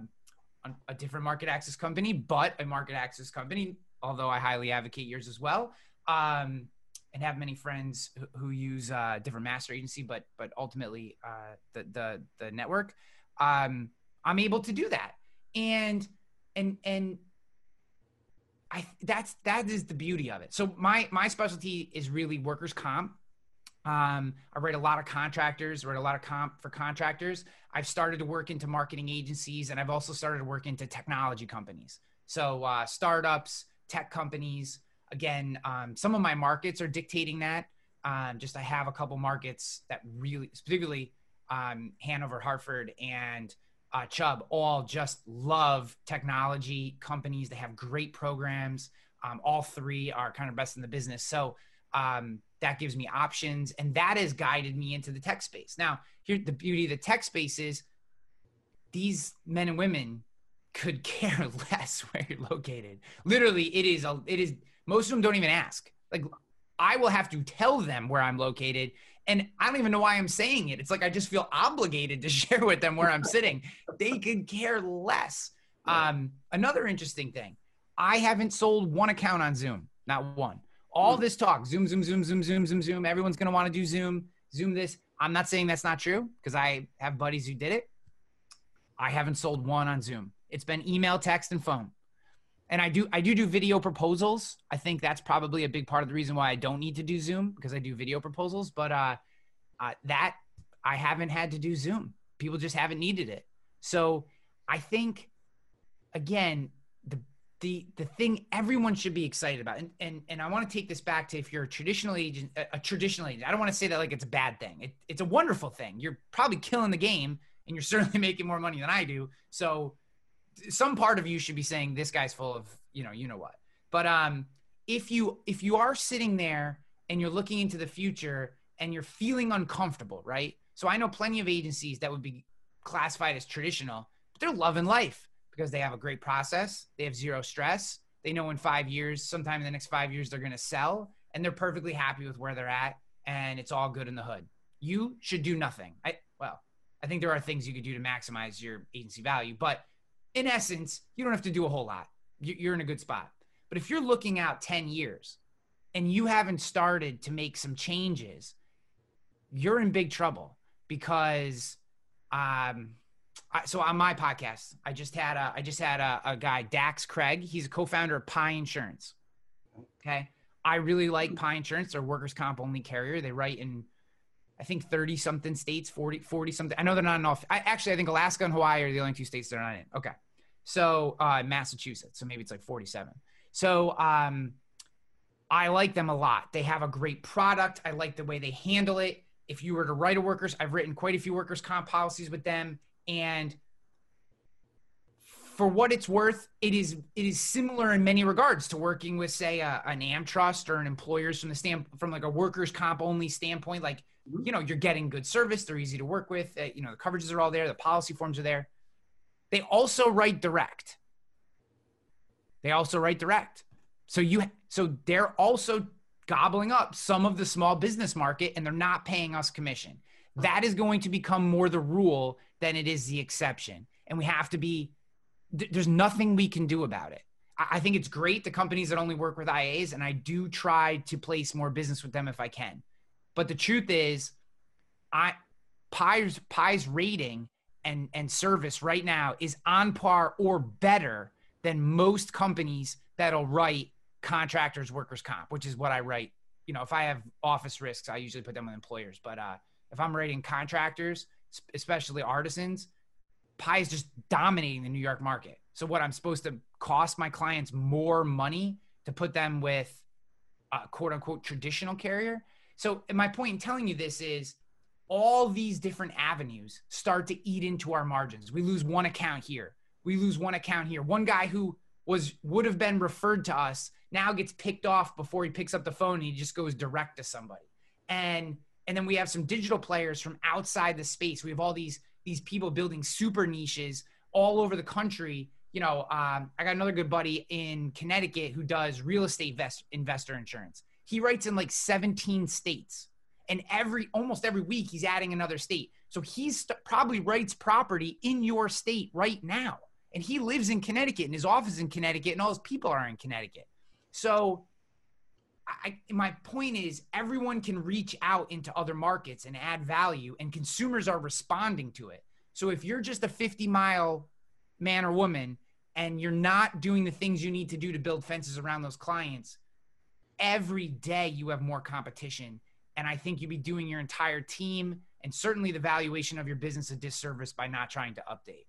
a different market access company, but a market access company, although I highly advocate yours as well, um, and have many friends who, who use a uh, different master agency, but but ultimately uh, the the the network, um, I'm able to do that, and and and I that's that is the beauty of it. So my my specialty is really workers' comp. Um, I write a lot of contractors, write a lot of comp for contractors. I've started to work into marketing agencies, and I've also started to work into technology companies. So uh, startups, tech companies. Again, um, some of my markets are dictating that. Um, just I have a couple markets that really, particularly um, Hanover, Hartford, and uh, Chubb, all just love technology companies. They have great programs. Um, all three are kind of best in the business. So um, that gives me options, and that has guided me into the tech space. Now, here, the beauty of the tech space is these men and women could care less where you're located. Literally, it is, a, it is, most of them don't even ask. Like, I will have to tell them where I'm located, and I don't even know why I'm saying it. It's like I just feel obligated to share with them where I'm sitting. They could care less. Um, another interesting thing, I haven't sold one account on Zoom, not one. All this talk, Zoom, Zoom, Zoom, Zoom, Zoom, Zoom, Zoom. Everyone's going to want to do Zoom, Zoom this. I'm not saying that's not true because I have buddies who did it. I haven't sold one on Zoom. It's been email, text, and phone. And I do I do do video proposals. I think that's probably a big part of the reason why I don't need to do Zoom, because I do video proposals. But uh, uh, that I haven't had to do Zoom. People just haven't needed it. So I think, again, the the the thing everyone should be excited about, and and and I want to take this back to if you're a traditional agent, a, a traditional agent. I don't want to say that like it's a bad thing. It, it's a wonderful thing. You're probably killing the game, and you're certainly making more money than I do. So some part of you should be saying this guy's full of, you know, you know what. But um, if you if you are sitting there and you're looking into the future and you're feeling uncomfortable, right? So I know plenty of agencies that would be classified as traditional, but they're loving life because they have a great process. They have zero stress. They know in five years, sometime in the next five years, they're going to sell, and they're perfectly happy with where they're at, and it's all good in the hood. You should do nothing. I well, I think there are things you could do to maximize your agency value, but in essence, you don't have to do a whole lot. You're in a good spot. But if you're looking out ten years and you haven't started to make some changes, you're in big trouble because, um, I, so on my podcast, I just had a, I just had a, a guy, Dax Craig. He's a co-founder of Pi Insurance. Okay. I really like Pi Insurance. They're a workers' comp only carrier. They write in, I think thirty something states, forty, forty something. I know they're not in all. I actually, I think Alaska and Hawaii are the only two states they're not in. Okay. So, uh, Massachusetts. So maybe it's like forty-seven. So, um, I like them a lot. They have a great product. I like the way they handle it. If you were to write a workers, I've written quite a few workers comp policies with them. And for what it's worth, it is, it is similar in many regards to working with, say, a, an AmTrust or an employers from the stand, from like a workers comp only standpoint. Like, you know, you're getting good service. They're easy to work with. Uh, you know, the coverages are all there. The policy forms are there. They also write direct. They also write direct. So you, so they're also gobbling up some of the small business market, and they're not paying us commission. That is going to become more the rule than it is the exception. And we have to be, th- there's nothing we can do about it. I, I think it's great, the companies that only work with I As, and I do try to place more business with them if I can. But the truth is, I Pi's Pi's rating and and service right now is on par or better than most companies that'll write contractors workers comp, which is what I write. You know, if I have office risks, I usually put them with employers. But uh, if I'm writing contractors, especially artisans, Pi is just dominating the New York market. So what, I'm supposed to cost my clients more money to put them with a quote unquote traditional carrier? So my point in telling you this is all these different avenues start to eat into our margins. We lose one account here. We lose one account here. One guy who was would have been referred to us now gets picked off before he picks up the phone, and he just goes direct to somebody. And and then we have some digital players from outside the space. We have all these these people building super niches all over the country. You know, um, I got another good buddy in Connecticut who does real estate vest, investor insurance. He writes in like seventeen states, and every almost every week he's adding another state. So he's st- probably writes property in your state right now, and he lives in Connecticut, and his office is in Connecticut, and all his people are in Connecticut. So I, my point is, everyone can reach out into other markets and add value, and consumers are responding to it. So if you're just a fifty mile man or woman and you're not doing the things you need to do to build fences around those clients, every day you have more competition. And I think you'd be doing your entire team and certainly the valuation of your business a disservice by not trying to update.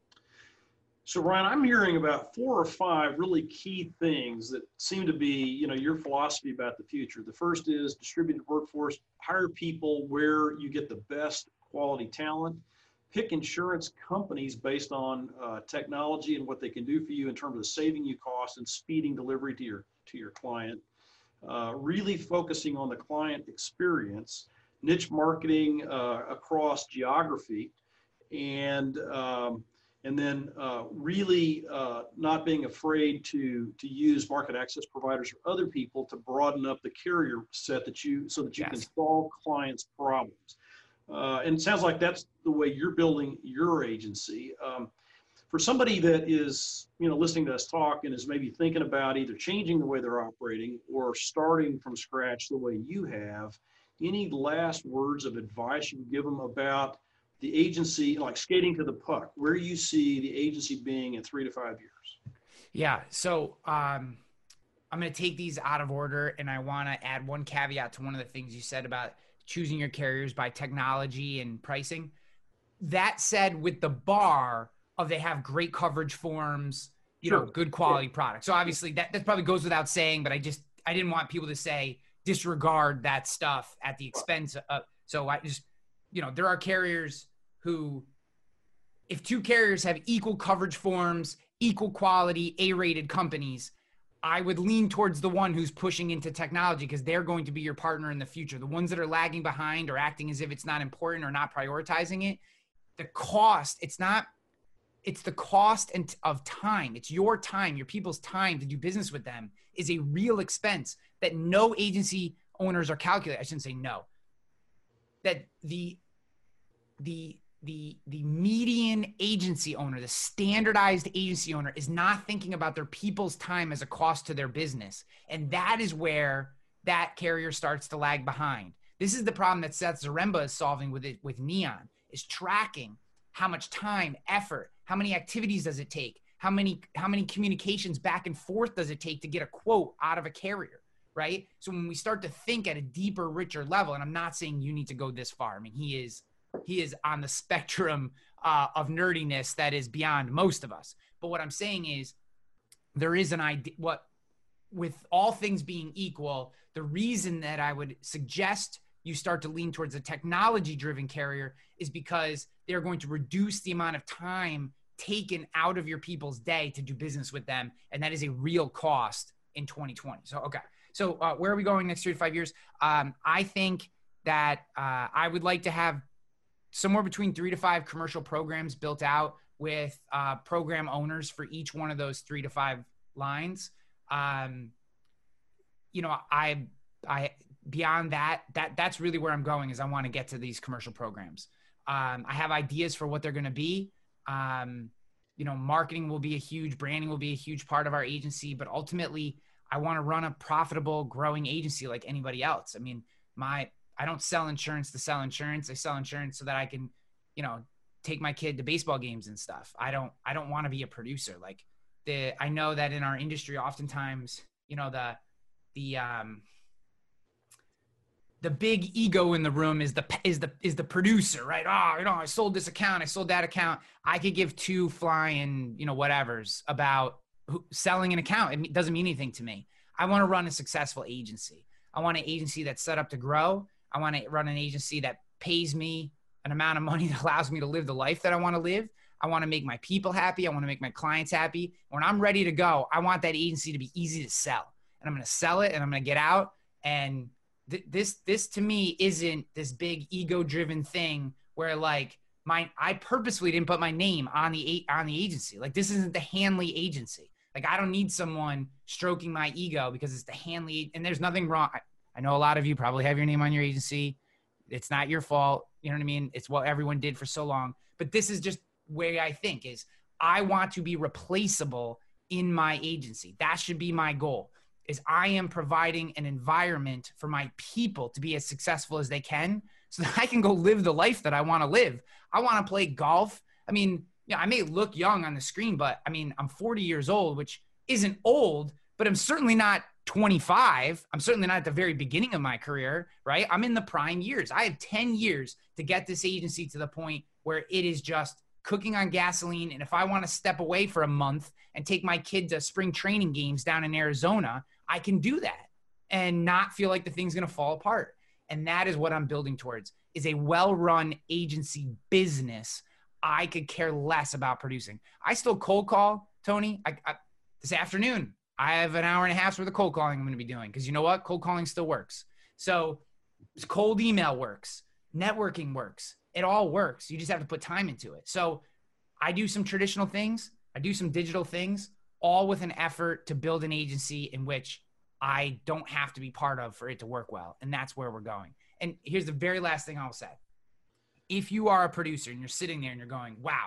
So Ryan, I'm hearing about four or five really key things that seem to be, you know, your philosophy about the future. The first is distributed workforce, hire people where you get the best quality talent, pick insurance companies based on uh, technology and what they can do for you in terms of saving you costs and speeding delivery to your, to your client. Uh, really focusing on the client experience, niche marketing uh, across geography, and um, and then uh, really uh, not being afraid to to use market access providers or other people to broaden up the carrier set that you so that you yes. can solve clients' problems. Uh, and it sounds like that's the way you're building your agency. Um, for somebody that is, you know, listening to us talk and is maybe thinking about either changing the way they're operating or starting from scratch the way you have, any last words of advice you would give them about the agency, like skating to the puck, where you see the agency being in three to five years? Yeah. So um, I'm going to take these out of order, and I want to add one caveat to one of the things you said about choosing your carriers by technology and pricing. That said, with the bar of they have great coverage forms, you sure. know, good quality yeah. products. So obviously that, that probably goes without saying, but I just, I didn't want people to say disregard that stuff at the expense of, so I just, you know, there are carriers who, if two carriers have equal coverage forms, equal quality, A-rated companies, I would lean towards the one who's pushing into technology because they're going to be your partner in the future. The ones that are lagging behind or acting as if it's not important or not prioritizing it, the cost, it's not, it's the cost and of time. It's your time, your people's time to do business with them is a real expense that no agency owners are calculating. I shouldn't say no. That the, the, the, the median agency owner, the standardized agency owner is not thinking about their people's time as a cost to their business. And that is where that carrier starts to lag behind. This is the problem that Seth Zaremba is solving with it, with Neon, is tracking how much time, effort, how many activities does it take? How many, how many communications back and forth does it take to get a quote out of a carrier, right? So when we start to think at a deeper, richer level, and I'm not saying you need to go this far. I mean, he is, he is on the spectrum uh, of nerdiness that is beyond most of us. But what I'm saying is there is an idea, what, with all things being equal, the reason that I would suggest you start to lean towards a technology-driven carrier is because they're going to reduce the amount of time taken out of your people's day to do business with them. And that is a real cost in twenty twenty. So, okay. So uh, where are we going next three to five years? Um, I think that uh, I would like to have somewhere between three to five commercial programs built out with uh, program owners for each one of those three to five lines. Um, you know, I, I, beyond that, that that's really where I'm going is I want to get to these commercial programs. Um, I have ideas for what they're going to be. Um, you know, marketing will be a huge, branding will be a huge part of our agency, but ultimately I want to run a profitable, growing agency like anybody else. I mean, my, I don't sell insurance to sell insurance. I sell insurance so that I can, you know, take my kid to baseball games and stuff. I don't, I don't want to be a producer. Like the, I know that in our industry, oftentimes, you know, the, the, um, the big ego in the room is the, is the, is the producer, right? Oh, you know, I sold this account. I sold that account. I could give two flying, you know, whatevers about who, selling an account. It doesn't mean anything to me. I want to run a successful agency. I want an agency that's set up to grow. I want to run an agency that pays me an amount of money that allows me to live the life that I want to live. I want to make my people happy. I want to make my clients happy. When I'm ready to go, I want that agency to be easy to sell. And I'm going to sell it and I'm going to get out. And th- this, this to me isn't this big ego-driven thing where like my, I purposefully didn't put my name on the, on the agency. Like this isn't the Hanley agency. Like I don't need someone stroking my ego because it's the Hanley, and there's nothing wrong. I, I know a lot of you probably have your name on your agency. It's not your fault. You know what I mean? It's what everyone did for so long. But this is just where I think is I want to be replaceable in my agency. That should be my goal, is I am providing an environment for my people to be as successful as they can so that I can go live the life that I want to live. I want to play golf. I mean, yeah, I may look young on the screen, but I mean, I'm forty years old, which isn't old, but I'm certainly not twenty-five. I'm certainly not at the very beginning of my career, right? I'm in the prime years. I have ten years to get this agency to the point where it is just cooking on gasoline. And if I want to step away for a month and take my kid to spring training games down in Arizona, I can do that and not feel like the thing's going to fall apart. And that is what I'm building towards, is a well-run agency business. I could care less about producing. I still cold call, Tony. I, I, this afternoon, I have an hour and a half worth of cold calling I'm going to be doing because you know what? Cold calling still works. So cold email works. Networking works. It all works. You just have to put time into it. So I do some traditional things. I do some digital things, all with an effort to build an agency in which I don't have to be part of for it to work well. And that's where we're going. And here's the very last thing I'll say. If you are a producer and you're sitting there and you're going, wow,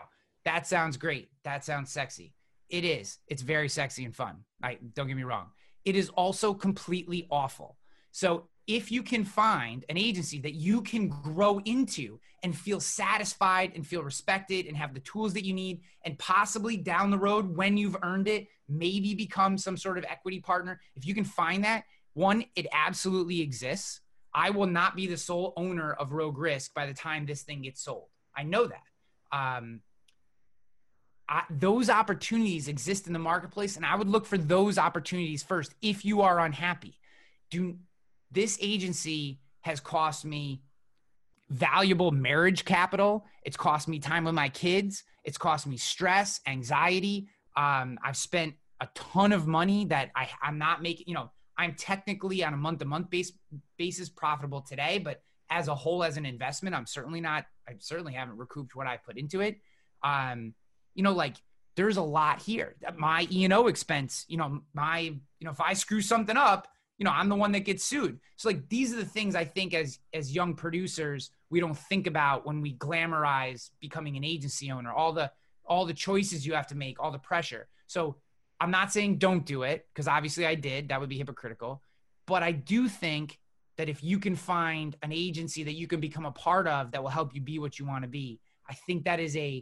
that sounds great. That sounds sexy. It is. It's very sexy and fun. I, don't get me wrong. It is also completely awful. So if you can find an agency that you can grow into and feel satisfied and feel respected and have the tools that you need, and possibly down the road when you've earned it, maybe become some sort of equity partner. If you can find that, one, it absolutely exists. I will not be the sole owner of Rogue Risk by the time this thing gets sold. I know that. Um, I, those opportunities exist in the marketplace, and I would look for those opportunities first if you are unhappy. Do This agency has cost me valuable marriage capital. It's cost me time with my kids. It's cost me stress, anxiety. Um, I've spent a ton of money that I, I'm not making, you know, I'm technically on a month-to-month base, basis profitable today, but as a whole, as an investment, I'm certainly not, I certainly haven't recouped what I put into it. Um, you know, like there's a lot here. My E and O expense, you know, my, you know, if I screw something up, you know, I'm the one that gets sued. So like, these are the things I think as, as young producers, we don't think about when we glamorize becoming an agency owner, all the, all the choices you have to make, all the pressure. So I'm not saying don't do it, because obviously I did, that would be hypocritical. But I do think that if you can find an agency that you can become a part of that will help you be what you want to be, I think that is a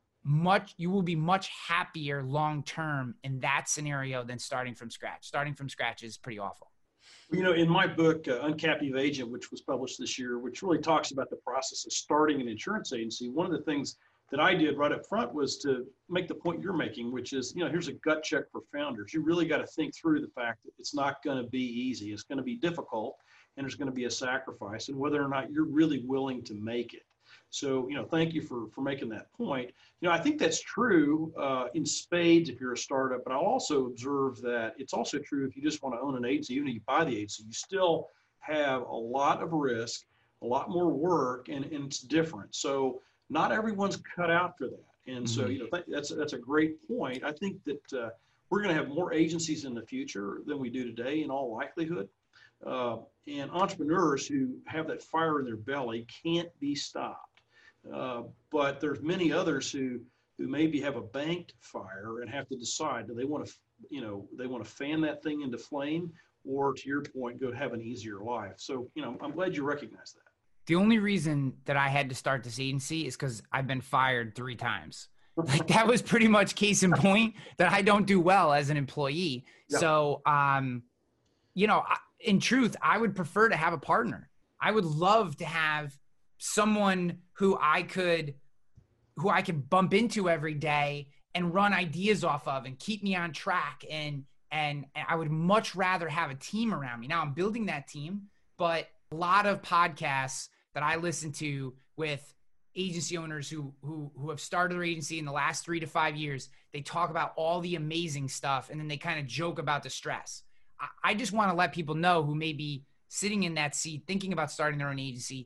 much, you will be much happier long-term in that scenario than starting from scratch. Starting from scratch is pretty awful. You know, in my book, uh, Uncaptive Agent, which was published this year, which really talks about the process of starting an insurance agency, one of the things that I did right up front was to make the point you're making, which is, you know, here's a gut check for founders. You really got to think through the fact that it's not going to be easy. It's going to be difficult, and there's going to be a sacrifice, and whether or not you're really willing to make it. So, you know, thank you for, for making that point. You know, I think that's true uh, in spades if you're a startup, but I'll also observe that it's also true if you just want to own an agency. Even if you buy the agency, you still have a lot of risk, a lot more work, and, and it's different. So not everyone's cut out for that. And so, you know, th- that's, that's a great point. I think that uh, we're going to have more agencies in the future than we do today in all likelihood. Uh, and entrepreneurs who have that fire in their belly can't be stopped. Uh, but there's many others who who maybe have a banked fire and have to decide, do they want to, you know, they want to fan that thing into flame, or to your point, go have an easier life. So, you know, I'm glad you recognize that. The only reason that I had to start this agency is because I've been fired three times. Like that was pretty much case in point that I don't do well as an employee. Yeah. So, um, you know, I, in truth, I would prefer to have a partner. I would love to have someone who I could, who I could bump into every day and run ideas off of and keep me on track. And, and, and I would much rather have a team around me. Now I'm building that team, but a lot of podcasts that I listen to with agency owners who, who, who have started their agency in the last three to five years, they talk about all the amazing stuff. And then they kind of joke about the stress. I, I just want to let people know who may be sitting in that seat, thinking about starting their own agency.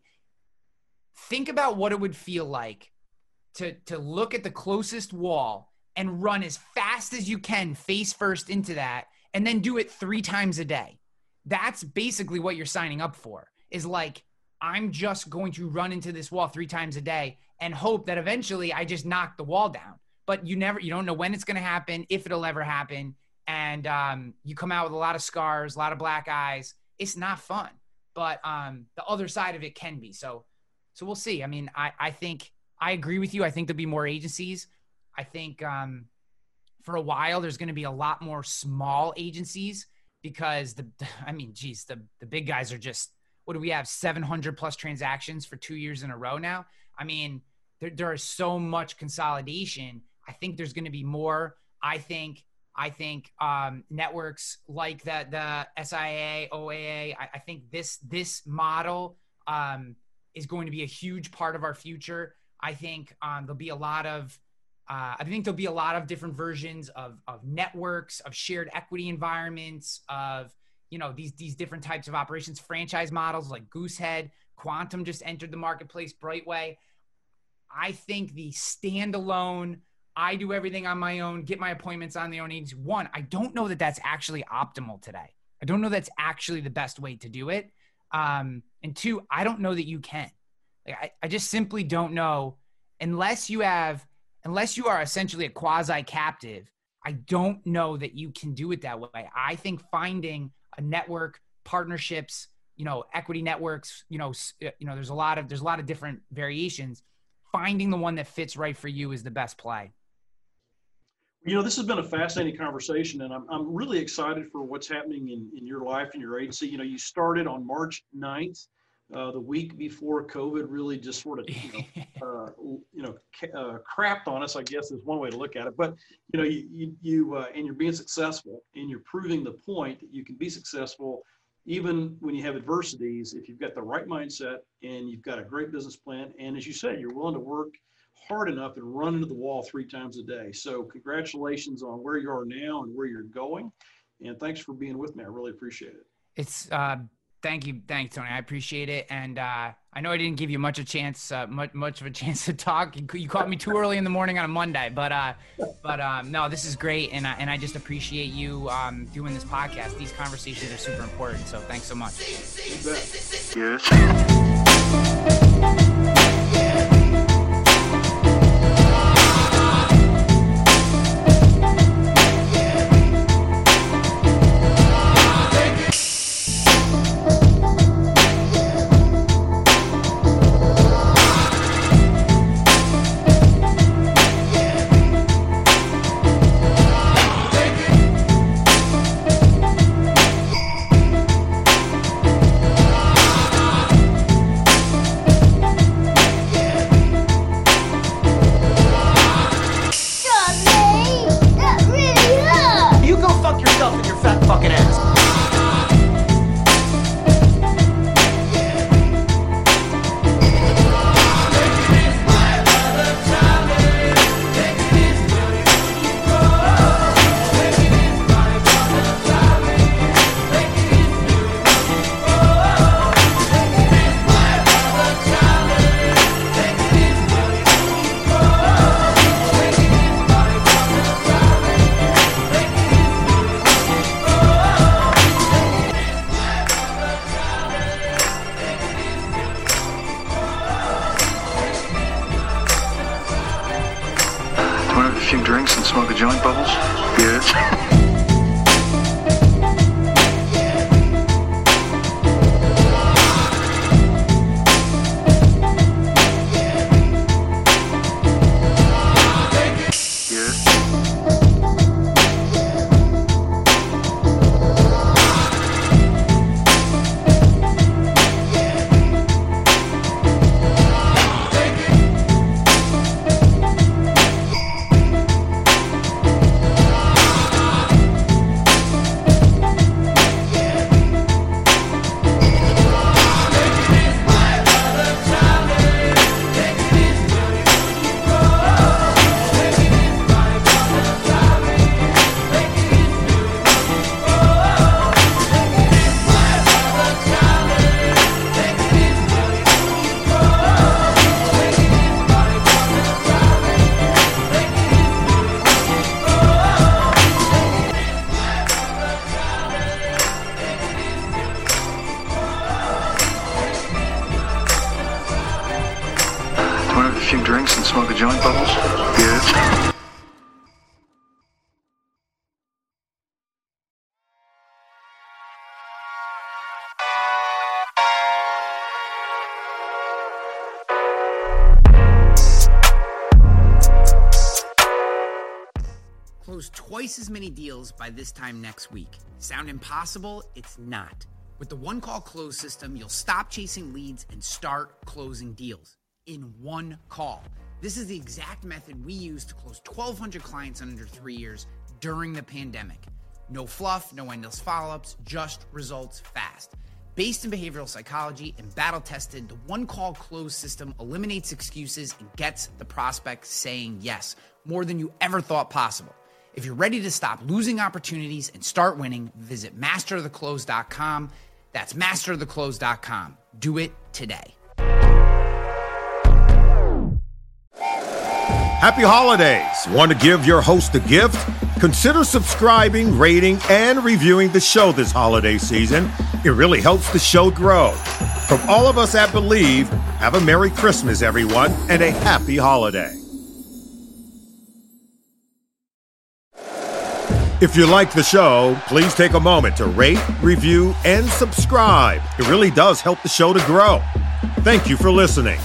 Think about what it would feel like to, to look at the closest wall and run as fast as you can face first into that, and then do it three times a day. That's basically what you're signing up for, is like, I'm just going to run into this wall three times a day and hope that eventually I just knock the wall down. But you never, you don't know when it's going to happen, if it'll ever happen. And um, you come out with a lot of scars, a lot of black eyes. It's not fun, but um, the other side of it can be. So, So we'll see. I mean, I, I think I agree with you. I think there'll be more agencies. I think um, for a while, there's going to be a lot more small agencies because the, I mean, geez, the, the big guys are just, what do we have? seven hundred plus transactions for two years in a row now. I mean, there, there is so much consolidation. I think there's going to be more. I think, I think um, networks like the, the S I A, O A A, I, I think this, this model um, is going to be a huge part of our future. I think um, there'll be a lot of, uh, I think there'll be a lot of different versions of, of networks, of shared equity environments, of, you know, these, these different types of operations, franchise models like Goosehead. Quantum just entered the marketplace, Brightway. I think the standalone, I do everything on my own, get my appointments on the own agency. One, I don't know that that's actually optimal today. I don't know that's actually the best way to do it. Um, and two, I don't know that you can. Like, I, I just simply don't know, unless you have unless you are essentially a quasi-captive, I don't know that you can do it that way. I think finding a network, partnerships, you know, equity networks, you know, you know, there's a lot of, there's a lot of different variations. Finding the one that fits right for you is the best play. You know, this has been a fascinating conversation, and I'm, I'm really excited for what's happening in, in your life and your agency. You know, you started on March ninth, uh, the week before COVID really just sort of, you know, uh, you know, uh, crapped on us, I guess is one way to look at it. But, you know, you, you, you uh, and you're being successful, and you're proving the point that you can be successful even when you have adversities, if you've got the right mindset and you've got a great business plan. And as you said, you're willing to work hard enough and run into the wall three times a day. So congratulations on where you are now and where you're going. And thanks for being with me. I really appreciate it. It's uh, thank you. Thanks, Tony. I appreciate it. And uh, I know I didn't give you much a chance, uh, much, much of a chance to talk. You, you caught me too early in the morning on a Monday, but, uh, but um, no, this is great. And I, and I just appreciate you um, doing this podcast. These conversations are super important. So thanks so much. You bet. Yes. Drinks and smoke a joint, Bubbles? Yes. Drinks and smoke a joint, Bubbles? Yes. Close twice as many deals by this time next week. Sound impossible? It's not. With the One Call Close system, you'll stop chasing leads and start closing deals in one call. This is the exact method we used to close twelve hundred clients in under three years during the pandemic. No fluff, no endless follow-ups, just results fast. Based in behavioral psychology and battle-tested, the One Call Close system eliminates excuses and gets the prospect saying yes, more than you ever thought possible. If you're ready to stop losing opportunities and start winning, visit master of the close dot com. That's master of the close dot com. Do it today. Happy holidays. Want to give your host a gift? Consider subscribing, rating, and reviewing the show this holiday season. It really helps the show grow. From all of us at Believe, have a Merry Christmas, everyone, and a happy holiday. If you like the show, please take a moment to rate, review, and subscribe. It really does help the show to grow. Thank you for listening.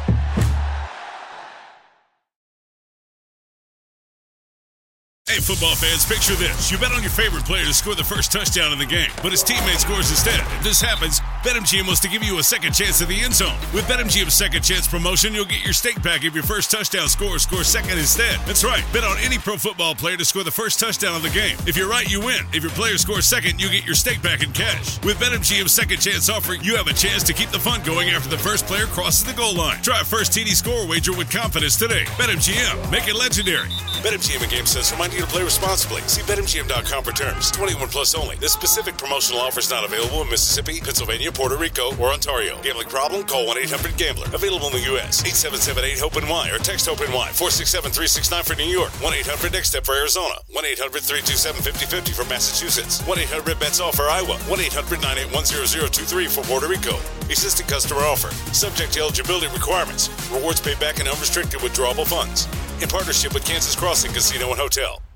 Hey, football fans, picture this. You bet on your favorite player to score the first touchdown in the game, but his teammate scores instead. If this happens, BetMGM wants to give you a second chance at the end zone. With BetMGM's second chance promotion, you'll get your stake back if your first touchdown scorer scores second instead. That's right. Bet on any pro football player to score the first touchdown of the game. If you're right, you win. If your player scores second, you get your stake back in cash. With BetMGM's second chance offer, you have a chance to keep the fun going after the first player crosses the goal line. Try a first T D score wager with confidence today. BetMGM. Make it legendary. BetMGM and GameSense remind you to play responsibly. See Bet M G M dot com for terms. twenty-one plus only. This specific promotional offer is not available in Mississippi, Pennsylvania, Puerto Rico, or Ontario. Gambling problem? Call one eight hundred gambler. Available in the U S eight seven seven eight hope N Y or text HOPE-NY four six seven three six nine for New York. one eight hundred next step for Arizona. one eight hundred three two seven five zero five zero for Massachusetts. one eight hundred bets all for Iowa. one eight hundred nine eight one zero zero two three for Puerto Rico. Existing customer offer. Subject to eligibility requirements. Rewards paid back in unrestricted withdrawable funds. In partnership with Kansas Crossing Casino and Hotel.